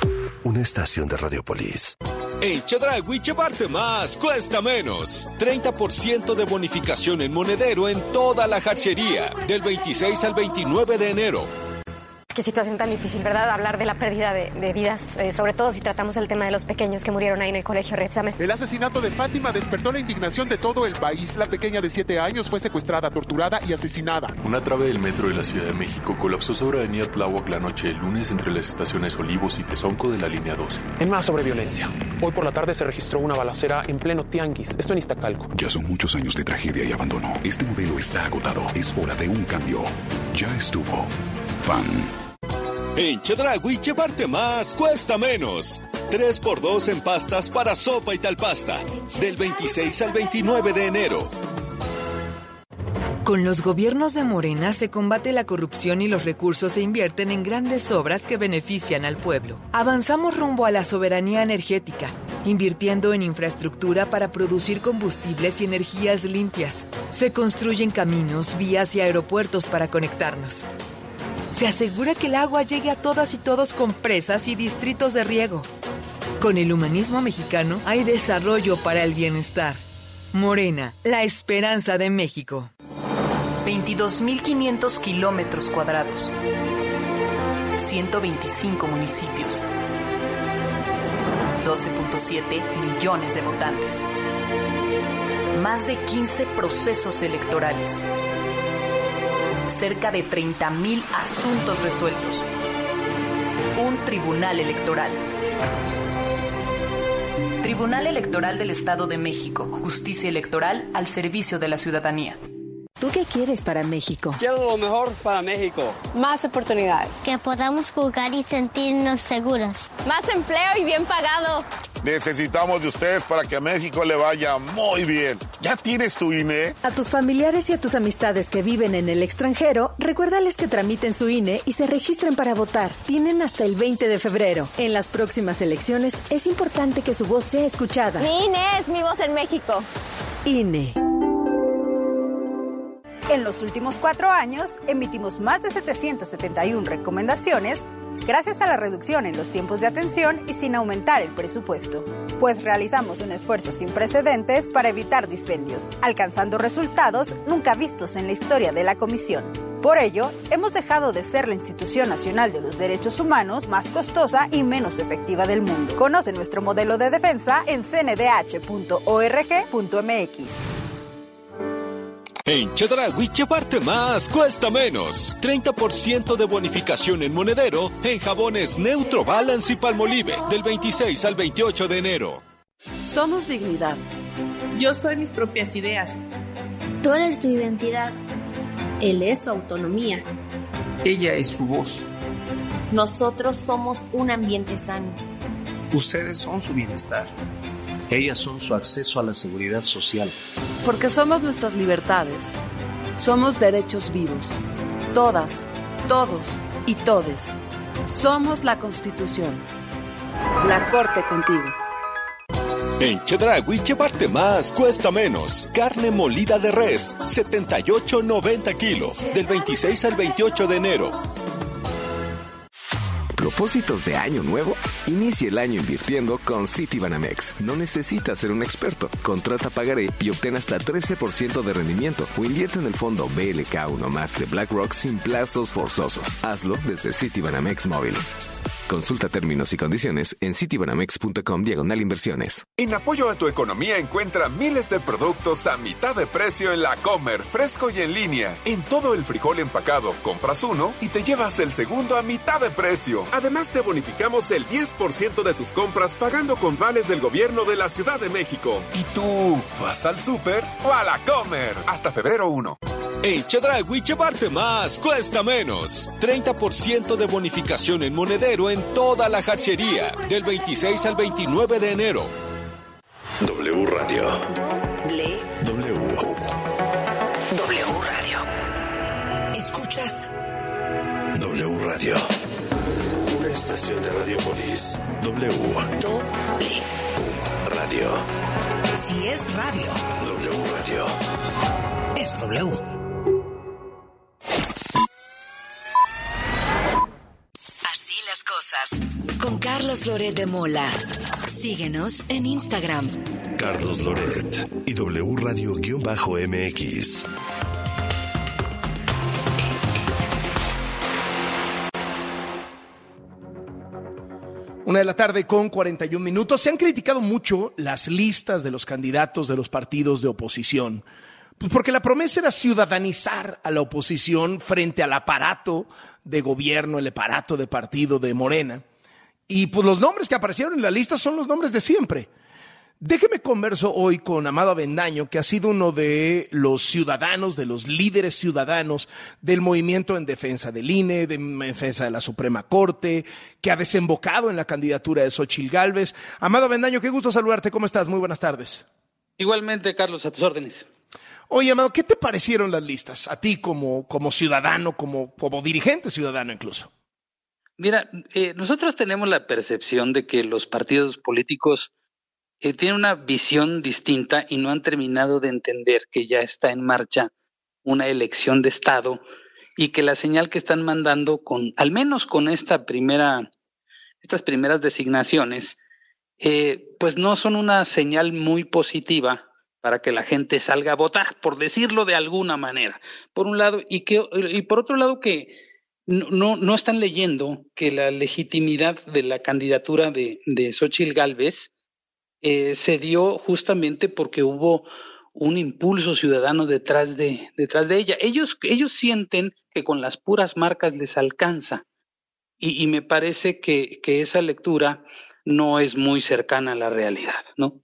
una estación de Radiopolis. En Chedraui, llevarte más cuesta menos. 30% de bonificación en monedero en toda la jarcería, del 26 al 29 de enero. Qué situación tan difícil, ¿verdad? Hablar de la pérdida de vidas, sobre todo si tratamos el tema de los pequeños que murieron ahí en el colegio Repsamen. El asesinato de Fátima despertó la indignación de todo el país. La pequeña de 7 años fue secuestrada, torturada y asesinada. Una trave del metro de la Ciudad de México colapsó sobre Avenida Tláhuac la noche del lunes entre las estaciones Olivos y Tezonco de la línea 12. En más sobre violencia. Hoy por la tarde se registró una balacera en pleno Tianguis, esto en Iztacalco. Ya son muchos años de tragedia y abandono. Este modelo está agotado. Es hora de un cambio. Ya estuvo. Pan. En Chedraui, llevarte más cuesta menos. 3x2 en pastas para sopa y talpasta, del 26 al 29 de enero. Con los gobiernos de Morena se combate la corrupción y los recursos se invierten en grandes obras que benefician al pueblo. Avanzamos rumbo a la soberanía energética, invirtiendo en infraestructura para producir combustibles y energías limpias. Se construyen caminos, vías y aeropuertos para conectarnos. Se asegura que el agua llegue a todas y todos con presas y distritos de riego. Con el humanismo mexicano hay desarrollo para el bienestar. Morena, la esperanza de México. 22.500 kilómetros cuadrados. 125 municipios. 12.7 millones de votantes. Más de 15 procesos electorales. Cerca de 30.000 asuntos resueltos. Un tribunal electoral. Tribunal Electoral del Estado de México. Justicia electoral al servicio de la ciudadanía. ¿Tú qué quieres para México? Quiero lo mejor para México. Más oportunidades. Que podamos jugar y sentirnos seguros. Más empleo y bien pagado. Necesitamos de ustedes para que a México le vaya muy bien. ¿Ya tienes tu INE? A tus familiares y a tus amistades que viven en el extranjero, recuérdales que tramiten su INE y se registren para votar. Tienen hasta el 20 de febrero. En las próximas elecciones es importante que su voz sea escuchada. Mi INE es mi voz en México. INE. En los últimos 4 años, emitimos más de 771 recomendaciones gracias a la reducción en los tiempos de atención y sin aumentar el presupuesto, pues realizamos un esfuerzo sin precedentes para evitar dispendios, alcanzando resultados nunca vistos en la historia de la Comisión. Por ello, hemos dejado de ser la institución nacional de los derechos humanos más costosa y menos efectiva del mundo. Conoce nuestro modelo de defensa en cndh.org.mx. En Chedraui, llevarte más cuesta menos. 30% de bonificación en monedero en jabones Neutro Balance y Palmolive, del 26 al 28 de enero. Somos dignidad. Yo soy mis propias ideas. Tú eres tu identidad. Él es su autonomía. Ella es su voz. Nosotros somos un ambiente sano. Ustedes son su bienestar. Ellas son su acceso a la seguridad social. Porque somos nuestras libertades. Somos derechos vivos. Todas, todos y todes. Somos la Constitución. La Corte contigo. En Chedraui, llevarte más cuesta menos. Carne molida de res, 78.90 kilos, del 26 al 28 de enero. ¿Propósitos de año nuevo? Inicie el año invirtiendo con Citibanamex. No necesitas ser un experto. Contrata pagaré y obtén hasta 13% de rendimiento o invierte en el fondo BLK1+ de BlackRock sin plazos forzosos. Hazlo desde Citibanamex Móvil. Consulta términos y condiciones en citibanamex.com/inversiones. En apoyo a tu economía encuentra miles de productos a mitad de precio en La Comer, fresco y en línea. En todo el frijol empacado, compras uno y te llevas el segundo a mitad de precio. Además te bonificamos el 10% de tus compras pagando con vales del gobierno de la Ciudad de México. ¿Y tú vas al súper o a La Comer? Hasta febrero 1. En Chedraui, llevarte más cuesta menos. 30% de bonificación en monedero en toda la jarcería, del 26 al 29 de enero. W Radio. W Radio. ¿Escuchas? W Radio. Una estación de Radiopolis. W Radio. Si es radio. W Radio. Es W. Así las cosas, con Carlos Loret de Mola. Síguenos en Instagram. Carlos Loret y W Radio-MX. Una de la tarde con 41 minutos. Se han criticado mucho las listas de los candidatos de los partidos de oposición, pues porque la promesa era ciudadanizar a la oposición frente al aparato de gobierno, el aparato de partido de Morena. Y pues los nombres que aparecieron en la lista son los nombres de siempre. Déjeme converso hoy con Amado Avendaño, que ha sido uno de los ciudadanos, de los líderes ciudadanos del movimiento en defensa del INE, en defensa de la Suprema Corte, que ha desembocado en la candidatura de Xóchitl Gálvez. Amado Avendaño, qué gusto saludarte. ¿Cómo estás? Muy buenas tardes. Igualmente, Carlos, a tus órdenes. Oye, Amado, ¿qué te parecieron las listas? A ti como ciudadano, como dirigente ciudadano incluso. Mira, nosotros tenemos la percepción de que los partidos políticos tienen una visión distinta y no han terminado de entender que ya está en marcha una elección de Estado y que la señal que están mandando al menos con estas primeras designaciones, pues no son una señal muy positiva para que la gente salga a votar, por decirlo de alguna manera. Por un lado, y por otro lado que no están leyendo que la legitimidad de la candidatura de Xóchitl Gálvez se dio justamente porque hubo un impulso ciudadano detrás de ella. Ellos sienten que con las puras marcas les alcanza y me parece que esa lectura no es muy cercana a la realidad, ¿no?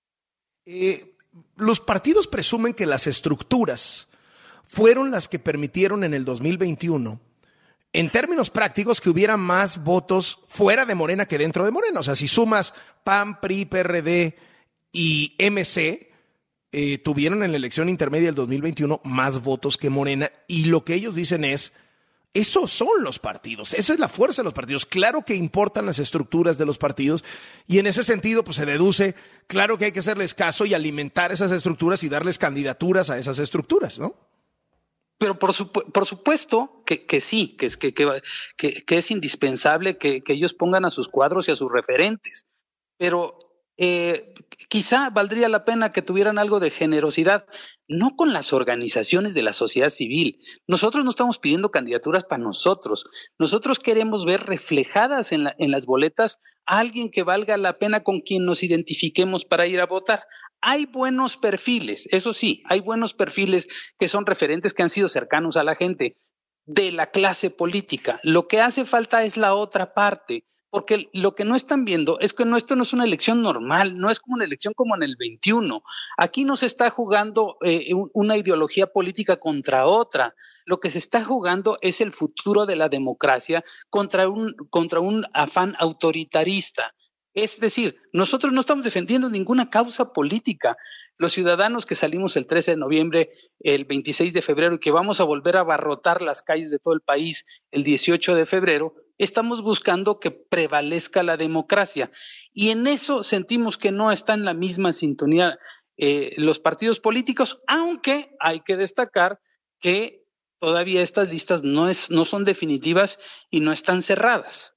Los partidos presumen que las estructuras fueron las que permitieron en el 2021, en términos prácticos, que hubiera más votos fuera de Morena que dentro de Morena. O sea, si sumas PAN, PRI, PRD y MC, tuvieron en la elección intermedia del 2021 más votos que Morena. Y lo que ellos dicen es, esos son los partidos, esa es la fuerza de los partidos. Claro que importan las estructuras de los partidos y en ese sentido pues se deduce, claro que hay que hacerles caso y alimentar esas estructuras y darles candidaturas a esas estructuras, ¿no? Pero por supuesto que sí, que es indispensable que ellos pongan a sus cuadros y a sus referentes, pero quizá valdría la pena que tuvieran algo de generosidad, no con las organizaciones de la sociedad civil. Nosotros no estamos pidiendo candidaturas para nosotros queremos ver reflejadas en las boletas a alguien que valga la pena, con quien nos identifiquemos para ir a votar. Hay buenos perfiles, eso sí, hay buenos perfiles que son referentes, que han sido cercanos a la gente de la clase política. Lo que hace falta es la otra parte, porque lo que no están viendo es que esto no es una elección normal, no es como una elección como en el 21. Aquí no se está jugando una ideología política contra otra. Lo que se está jugando es el futuro de la democracia contra un afán autoritarista. Es decir, nosotros no estamos defendiendo ninguna causa política. Los ciudadanos que salimos el 13 de noviembre, el 26 de febrero y que vamos a volver a abarrotar las calles de todo el país el 18 de febrero, estamos buscando que prevalezca la democracia. Y en eso sentimos que no está en la misma sintonía los partidos políticos, aunque hay que destacar que todavía estas listas no son definitivas y no están cerradas.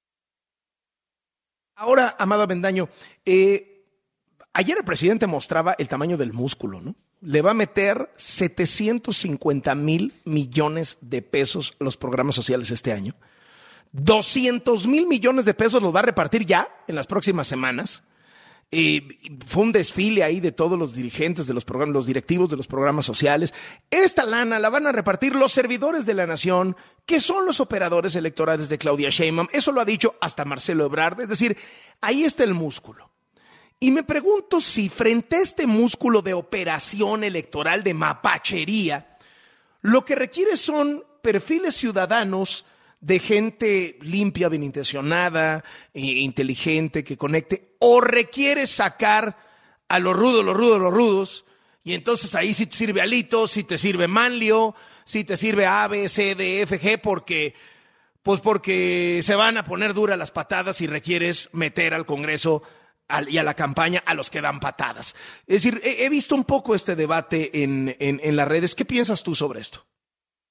Ahora, Amado Avendaño, ayer el presidente mostraba el tamaño del músculo, ¿no? Le va a meter 750,000 millones de pesos a los programas sociales este año. 200,000 millones de pesos los va a repartir ya en las próximas semanas. Fue un desfile ahí de todos los dirigentes de los programas, los directivos de los programas sociales. Esta lana la van a repartir los servidores de la nación, que son los operadores electorales de Claudia Sheinbaum. Eso lo ha dicho hasta Marcelo Ebrard. Es decir, ahí está el músculo. Y me pregunto si frente a este músculo de operación electoral, de mapachería, lo que requiere son perfiles ciudadanos de gente limpia, bien intencionada, inteligente, que conecte, o requiere sacar a los rudos, y entonces ahí sí te sirve Alito, sí te sirve Manlio, sí te sirve A, B, C, D, F, G, porque se van a poner duras las patadas y requieres meter al Congreso y a la campaña a los que dan patadas. Es decir, he visto un poco este debate en las redes. ¿Qué piensas tú sobre esto?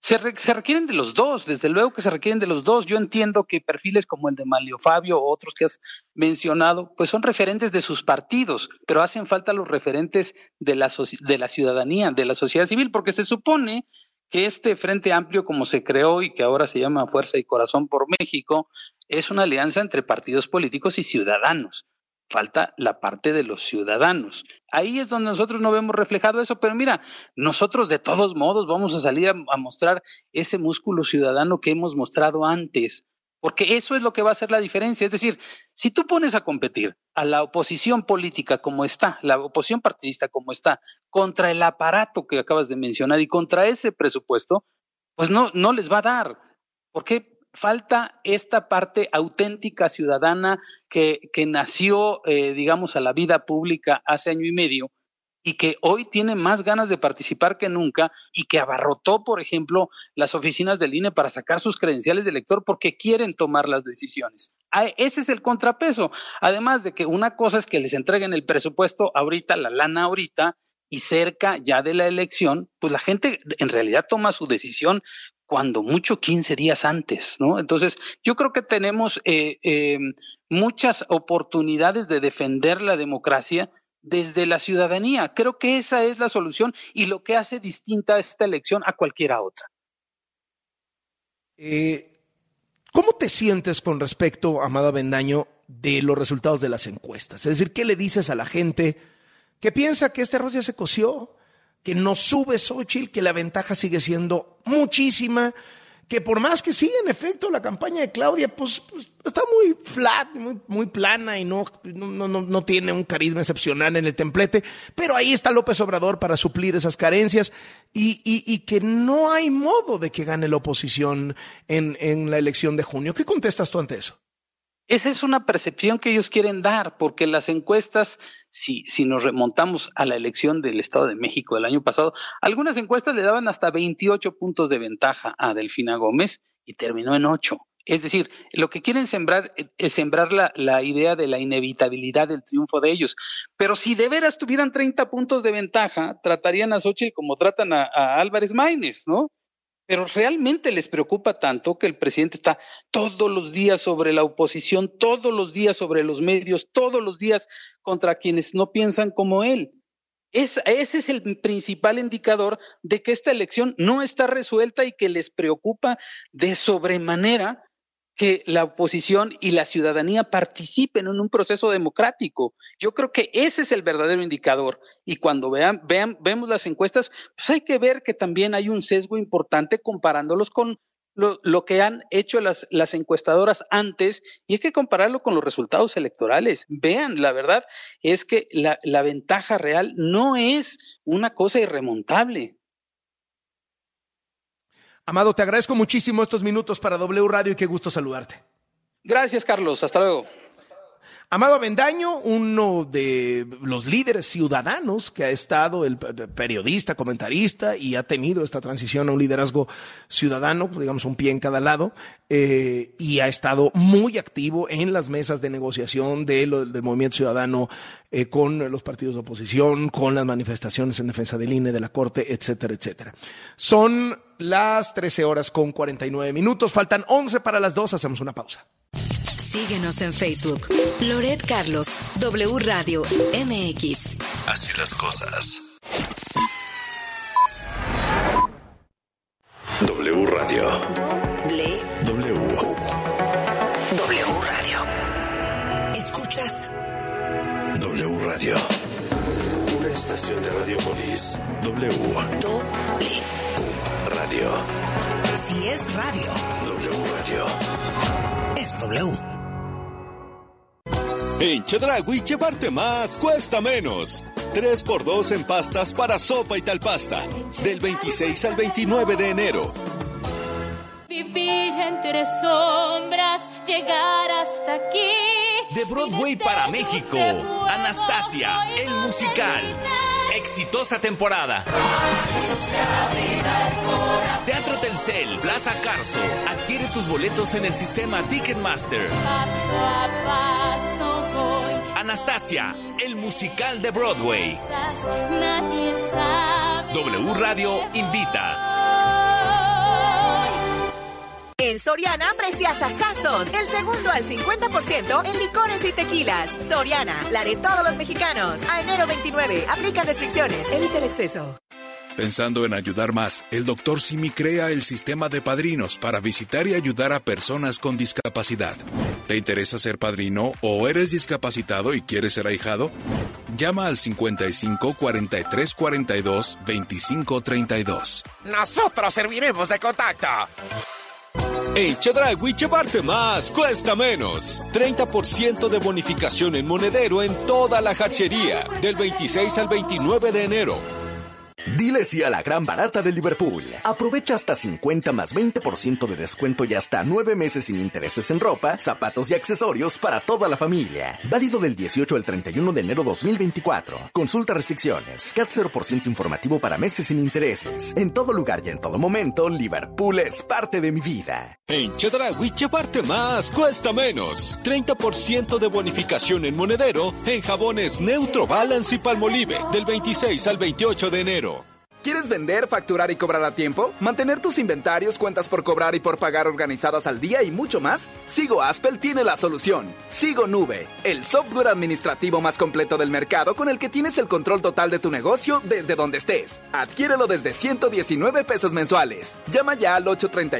Se requieren de los dos, desde luego que se requieren de los dos. Yo entiendo que perfiles como el de Manlio Fabio o otros que has mencionado, pues son referentes de sus partidos, pero hacen falta los referentes de la ciudadanía, de la sociedad civil, porque se supone que este Frente Amplio, como se creó y que ahora se llama Fuerza y Corazón por México, es una alianza entre partidos políticos y ciudadanos. Falta la parte de los ciudadanos. Ahí es donde nosotros no vemos reflejado eso, pero mira, nosotros de todos modos vamos a salir a mostrar ese músculo ciudadano que hemos mostrado antes, porque eso es lo que va a hacer la diferencia. Es decir, si tú pones a competir a la oposición política como está, la oposición partidista como está, contra el aparato que acabas de mencionar y contra ese presupuesto, pues no les va a dar. ¿Por qué? Falta esta parte auténtica ciudadana que nació, digamos, a la vida pública hace año y medio y que hoy tiene más ganas de participar que nunca y que abarrotó, por ejemplo, las oficinas del INE para sacar sus credenciales de elector porque quieren tomar las decisiones. Ese es el contrapeso. Además de que una cosa es que les entreguen el presupuesto ahorita, la lana ahorita, y cerca ya de la elección, pues la gente en realidad toma su decisión cuando mucho 15 días antes, ¿no? Entonces, yo creo que tenemos muchas oportunidades de defender la democracia desde la ciudadanía. Creo que esa es la solución y lo que hace distinta esta elección a cualquiera otra. ¿Cómo te sientes con respecto, Amado Avendaño, de los resultados de las encuestas? Es decir, ¿qué le dices a la gente que piensa que este arroz ya se coció, que no sube Xóchitl, que la ventaja sigue siendo muchísima, que por más que sí, en efecto, la campaña de Claudia pues está muy flat, muy plana y no tiene un carisma excepcional en el templete, pero ahí está López Obrador para suplir esas carencias y que no hay modo de que gane la oposición en la elección de junio? ¿Qué contestas tú ante eso? Esa es una percepción que ellos quieren dar, porque las encuestas, si nos remontamos a la elección del Estado de México del año pasado, algunas encuestas le daban hasta 28 puntos de ventaja a Delfina Gómez y terminó en 8. Es decir, lo que quieren sembrar es sembrar la idea de la inevitabilidad del triunfo de ellos. Pero si de veras tuvieran 30 puntos de ventaja, tratarían a Xóchitl como tratan a Álvarez Maínez, ¿no? Pero realmente les preocupa tanto que el presidente está todos los días sobre la oposición, todos los días sobre los medios, todos los días contra quienes no piensan como él. Ese es el principal indicador de que esta elección no está resuelta y que les preocupa de sobremanera que la oposición y la ciudadanía participen en un proceso democrático. Yo creo que ese es el verdadero indicador. Y cuando vemos las encuestas, pues hay que ver que también hay un sesgo importante comparándolos con lo que han hecho las encuestadoras antes, y hay que compararlo con los resultados electorales. Vean, la verdad es que la ventaja real no es una cosa irremontable. Amado, te agradezco muchísimo estos minutos para W Radio y qué gusto saludarte. Gracias, Carlos. Hasta luego. Amado Avendaño, uno de los líderes ciudadanos que ha estado, el periodista, comentarista, y ha tenido esta transición a un liderazgo ciudadano, digamos un pie en cada lado, y ha estado muy activo en las mesas de negociación del movimiento ciudadano con los partidos de oposición, con las manifestaciones en defensa del INE, de la Corte, etcétera, etcétera. Son las 13:49. Faltan 11 para las 2. Hacemos una pausa. Síguenos en Facebook. Loret Carlos, W Radio MX. Así las cosas. W Radio. W Radio. ¿Escuchas? W Radio. Una estación de Radiopolis. W. Radio. Si es radio. W Radio. Es W. En Chedraui, llevarte más cuesta menos. 3x2 en pastas para sopa y tal pasta. Del 26 al 29 de enero. Vivir entre sombras, llegar hasta aquí. De Broadway para México, Anastasia, el musical. Exitosa temporada. Teatro Telcel, Plaza Carso. Adquiere tus boletos en el sistema Ticketmaster. Paso a paso voy. Anastasia, el musical de Broadway. Nadie sabe. W Radio invita. En Soriana, preciasazazos. El segundo al 50% en licores y tequilas. Soriana, la de todos los mexicanos. A enero 29. Aplican restricciones. Evita el exceso. Pensando en ayudar más, el Dr. Simi crea el sistema de padrinos para visitar y ayudar a personas con discapacidad. ¿Te interesa ser padrino o eres discapacitado y quieres ser ahijado? Llama al 55 43 42 25 32. Nosotros serviremos de contacto. En Chedraui, llevarte más cuesta menos. 30% de bonificación en monedero en toda la jarcería, del 26 al 29 de enero. Dile sí a la gran barata de Liverpool. Aprovecha hasta 50 más 20% de descuento y hasta 9 meses sin intereses en ropa, zapatos y accesorios para toda la familia. Válido del 18 al 31 de enero 2024. Consulta restricciones. CAT 0% informativo para meses sin intereses. En todo lugar y en todo momento, Liverpool es parte de mi vida. En Chedraui, llevarte más cuesta menos. 30% de bonificación en monedero en jabones Neutro, Balance y Palmolive, del 26 al 28 de enero. ¿Quieres vender, facturar y cobrar a tiempo? ¿Mantener tus inventarios, cuentas por cobrar y por pagar organizadas al día y mucho más? Sigo Aspel tiene la solución. Sigo Nube, el software administrativo más completo del mercado con el que tienes el control total de tu negocio desde donde estés. Adquiérelo desde 119 pesos mensuales. Llama ya al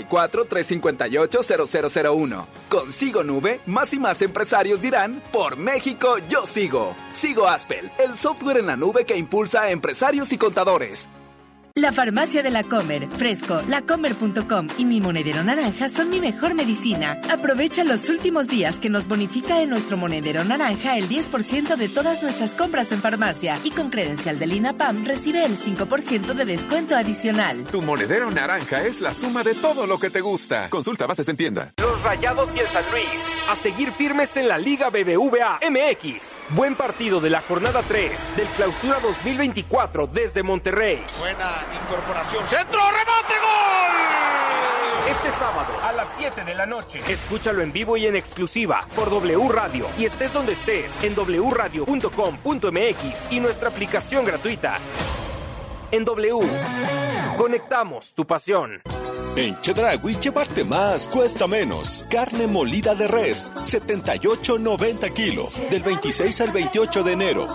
834-358-0001. Con Sigo Nube, más y más empresarios dirán, por México yo sigo. Sigo Aspel, el software en la nube que impulsa a empresarios y contadores. La farmacia de La Comer, Fresco, lacomer.com y Mi Monedero Naranja son mi mejor medicina. Aprovecha los últimos días que nos bonifica en nuestro Monedero Naranja el 10% de todas nuestras compras en farmacia y con credencial del INAPAM recibe el 5% de descuento adicional. Tu Monedero Naranja es la suma de todo lo que te gusta. Consulta bases en tienda. Los Rayados y el San Luis, a seguir firmes en la Liga BBVA MX. Buen partido de la jornada 3 del Clausura 2024 desde Monterrey. Buena incorporación, centro, remate, gol. Este sábado a las 7 de la noche, escúchalo en vivo y en exclusiva por W Radio y estés donde estés en wradio.com.mx y nuestra aplicación gratuita. En W, conectamos tu pasión. En Chedraui, llevarte más cuesta menos. Carne molida de res, 78.90 kilos, del 26 al 28 de enero.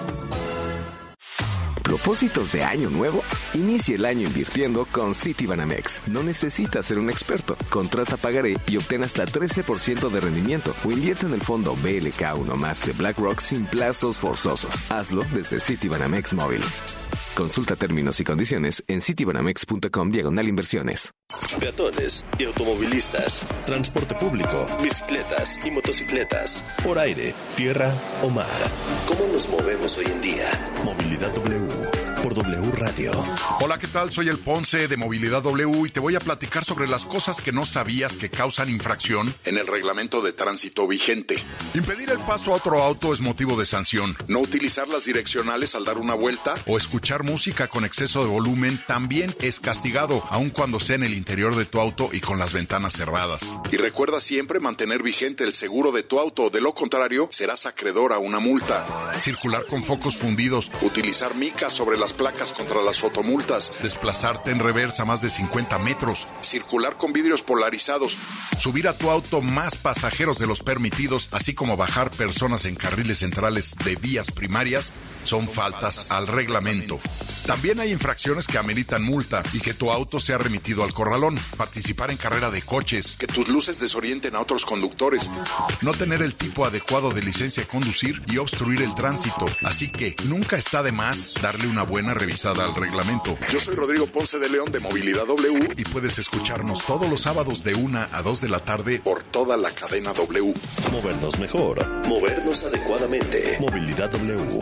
¿Propósitos de año nuevo? Inicie el año invirtiendo con Citibanamex. No necesitas ser un experto. Contrata pagaré y obtén hasta 13% de rendimiento. O invierte en el fondo BLK1+ de BlackRock sin plazos forzosos. Hazlo desde Citibanamex Móvil. Consulta términos y condiciones en citibanamex.com/inversiones. Peatones y automovilistas, transporte público, bicicletas y motocicletas, por aire, tierra o mar. ¿Cómo nos movemos hoy en día? Movilidad W, por W Radio. Hola, ¿qué tal? Soy el Ponce de Movilidad W y te voy a platicar sobre las cosas que no sabías que causan infracción en el reglamento de tránsito vigente. Impedir el paso a otro auto es motivo de sanción. No utilizar las direccionales al dar una vuelta o escuchar música con exceso de volumen también es castigado, aun cuando sea en el interior de tu auto y con las ventanas cerradas. Y recuerda siempre mantener vigente el seguro de tu auto, de lo contrario serás acreedor a una multa. Circular con focos fundidos, utilizar mica sobre las placas contra las fotomultas, desplazarte en reversa más de 50 metros, circular con vidrios polarizados, subir a tu auto más pasajeros de los permitidos, así como bajar personas en carriles centrales de vías primarias, son faltas al reglamento. También hay infracciones que ameritan multa y que tu auto sea remitido al corralón. Participar en carrera de coches, que tus luces desorienten a otros conductores, no tener el tipo adecuado de licencia de conducir y obstruir el tránsito. Así que nunca está de más darle una buena revisada al reglamento. Yo soy Rodrigo Ponce de León de Movilidad W y puedes escucharnos todos los sábados de 1 a 2 de la tarde por toda la cadena W. Movernos mejor, movernos adecuadamente. Movilidad W.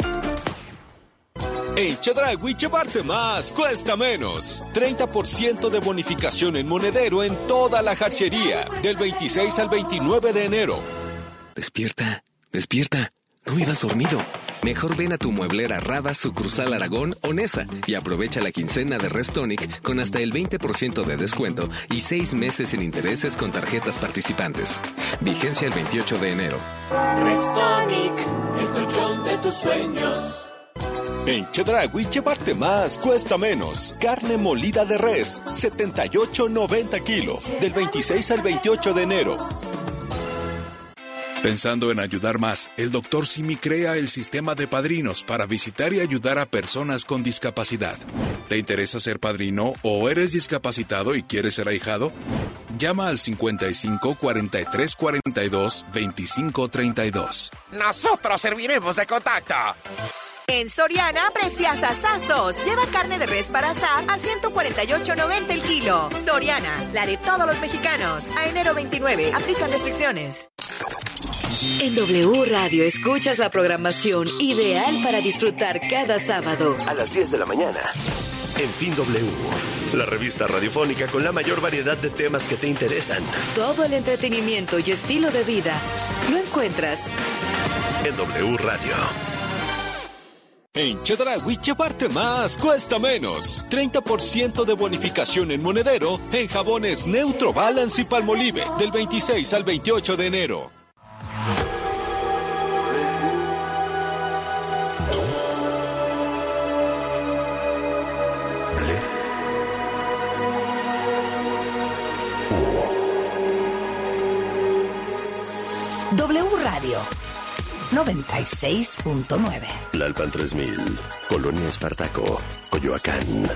En Chedraui, llevarte más cuesta menos. 30% de bonificación en monedero en toda la jarcería, del 26 al 29 de enero. Despierta, despierta. No vivas dormido. Mejor ven a tu mueblera Rada, sucursal Aragón o Nesa y aprovecha la quincena de Restonic con hasta el 20% de descuento y 6 meses sin intereses con tarjetas participantes. Vigencia el 28 de enero. Restonic, el colchón de tus sueños. En Chedraui, llevarte más cuesta menos. Carne molida de res, 78.90 kilos, del 26 al 28 de enero. Pensando en ayudar más, el Dr. Simi crea el sistema de padrinos para visitar y ayudar a personas con discapacidad. ¿Te interesa ser padrino o eres discapacitado y quieres ser ahijado? Llama al 55 43 42 25 32. Nosotros serviremos de contacto. En Soriana, preciazazazos. Lleva carne de res para asar a $148.90 el kilo. Soriana, la de todos los mexicanos. A enero 29, aplican restricciones. En W Radio escuchas la programación ideal para disfrutar cada sábado. A las 10 de la mañana. En Fin W, la revista radiofónica con la mayor variedad de temas que te interesan. Todo el entretenimiento y estilo de vida lo encuentras en W Radio. En Chedraui, llevarte más cuesta menos. 30% de bonificación en monedero en jabones Neutro Balance y Palmolive, del 26 al 28 de enero. W Radio 96.9. Lalpan 3000, Colonia Espartaco, Coyoacán,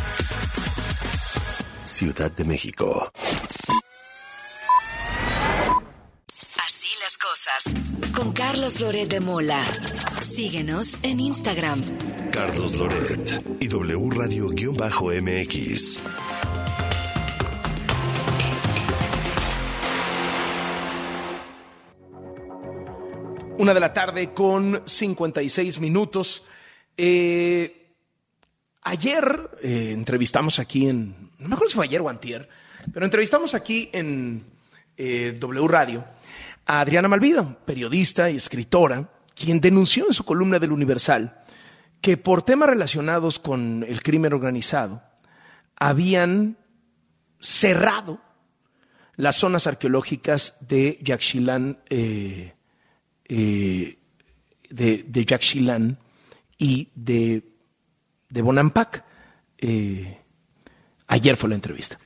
Ciudad de México. Así las cosas. Con Carlos Loret de Mola. Síguenos en Instagram. Carlos Loret y W Radio-MX. 1 de la tarde con 56 minutos. Ayer entrevistamos aquí no me acuerdo si fue ayer o antier, pero entrevistamos aquí en W Radio a Adriana Malvido, periodista y escritora, quien denunció en su columna del Universal que por temas relacionados con el crimen organizado habían cerrado las zonas arqueológicas de Yaxchilán, de Yaxchilán y de Bonampak. Ayer fue la entrevista.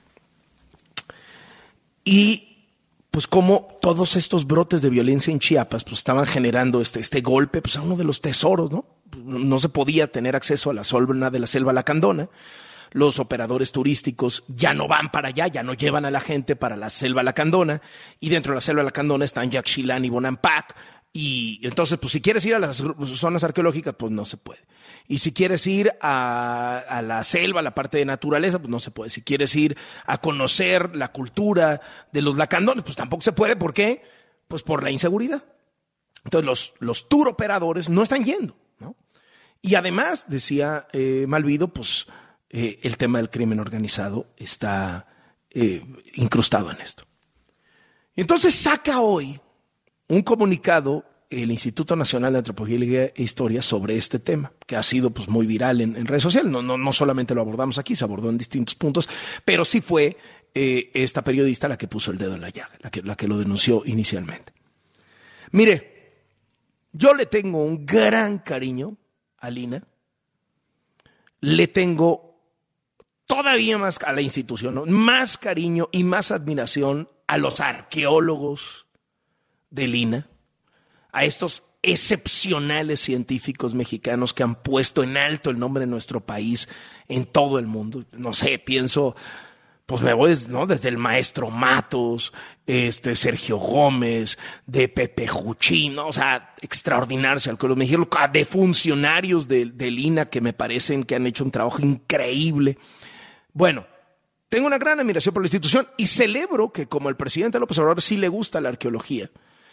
Y pues como todos estos brotes de violencia en Chiapas pues estaban generando este golpe pues a uno de los tesoros, ¿no? No se podía tener acceso a la zona de la selva lacandona. Los operadores turísticos ya no van para allá, ya no llevan a la gente para la selva lacandona, y dentro de la selva lacandona están Yaxchilán y Bonampak. Y entonces, pues si quieres ir a las zonas arqueológicas, pues no se puede. Y si quieres ir a la selva, a la parte de naturaleza, pues no se puede. Si quieres ir a conocer la cultura de los lacandones, pues tampoco se puede. ¿Por qué? Pues por la inseguridad. Entonces los tour operadores no están yendo, ¿no? Y además, decía Malvido, pues el tema del crimen organizado está incrustado en esto. Y entonces saca hoy un comunicado el Instituto Nacional de Antropología e Historia sobre este tema, que ha sido pues muy viral en redes sociales. No solamente lo abordamos aquí, se abordó en distintos puntos, pero sí fue esta periodista la que puso el dedo en la llaga, la que lo denunció inicialmente. Mire, yo le tengo un gran cariño a Lina, le tengo todavía más a la institución, ¿no? Más cariño y más admiración a los arqueólogos de Lina, a estos excepcionales científicos mexicanos que han puesto en alto el nombre de nuestro país en todo el mundo. No sé, pienso, pues me voy, ¿no? Desde el maestro Matos, Sergio Gómez, de Pepe Juchín, ¿no? O sea, extraordinarios arqueólogos mexicanos, de funcionarios de Lina que me parecen que han hecho un trabajo increíble. Bueno, tengo una gran admiración por la institución y celebro que como el presidente López Obrador sí le gusta la arqueología,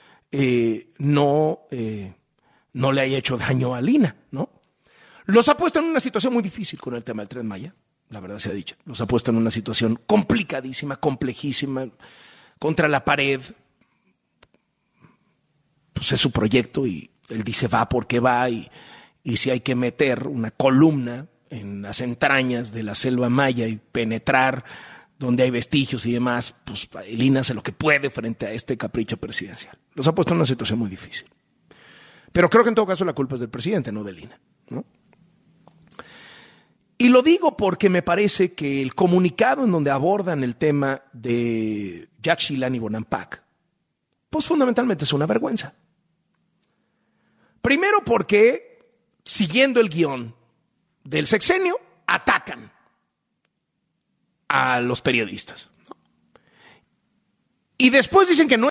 no le haya hecho daño a Lina, ¿no? Los ha puesto en una situación muy difícil con el tema del Tren Maya, la verdad se ha dicho. Los ha puesto en una situación complicadísima, complejísima, contra la pared. Pues es su proyecto y él dice va porque va y si hay que meter una columna en las entrañas de la selva maya y penetrar donde hay vestigios y demás, pues Lina hace lo que puede frente a este capricho presidencial. Los ha puesto en una situación muy difícil. Pero creo que en todo caso la culpa es del presidente, no de Lina, ¿no? Y lo digo porque me parece que el comunicado en donde abordan el tema de Jacques Chilán y Bonampak, pues fundamentalmente es una vergüenza. Primero porque, siguiendo el guión del sexenio, atacan a los periodistas. Y después dicen que no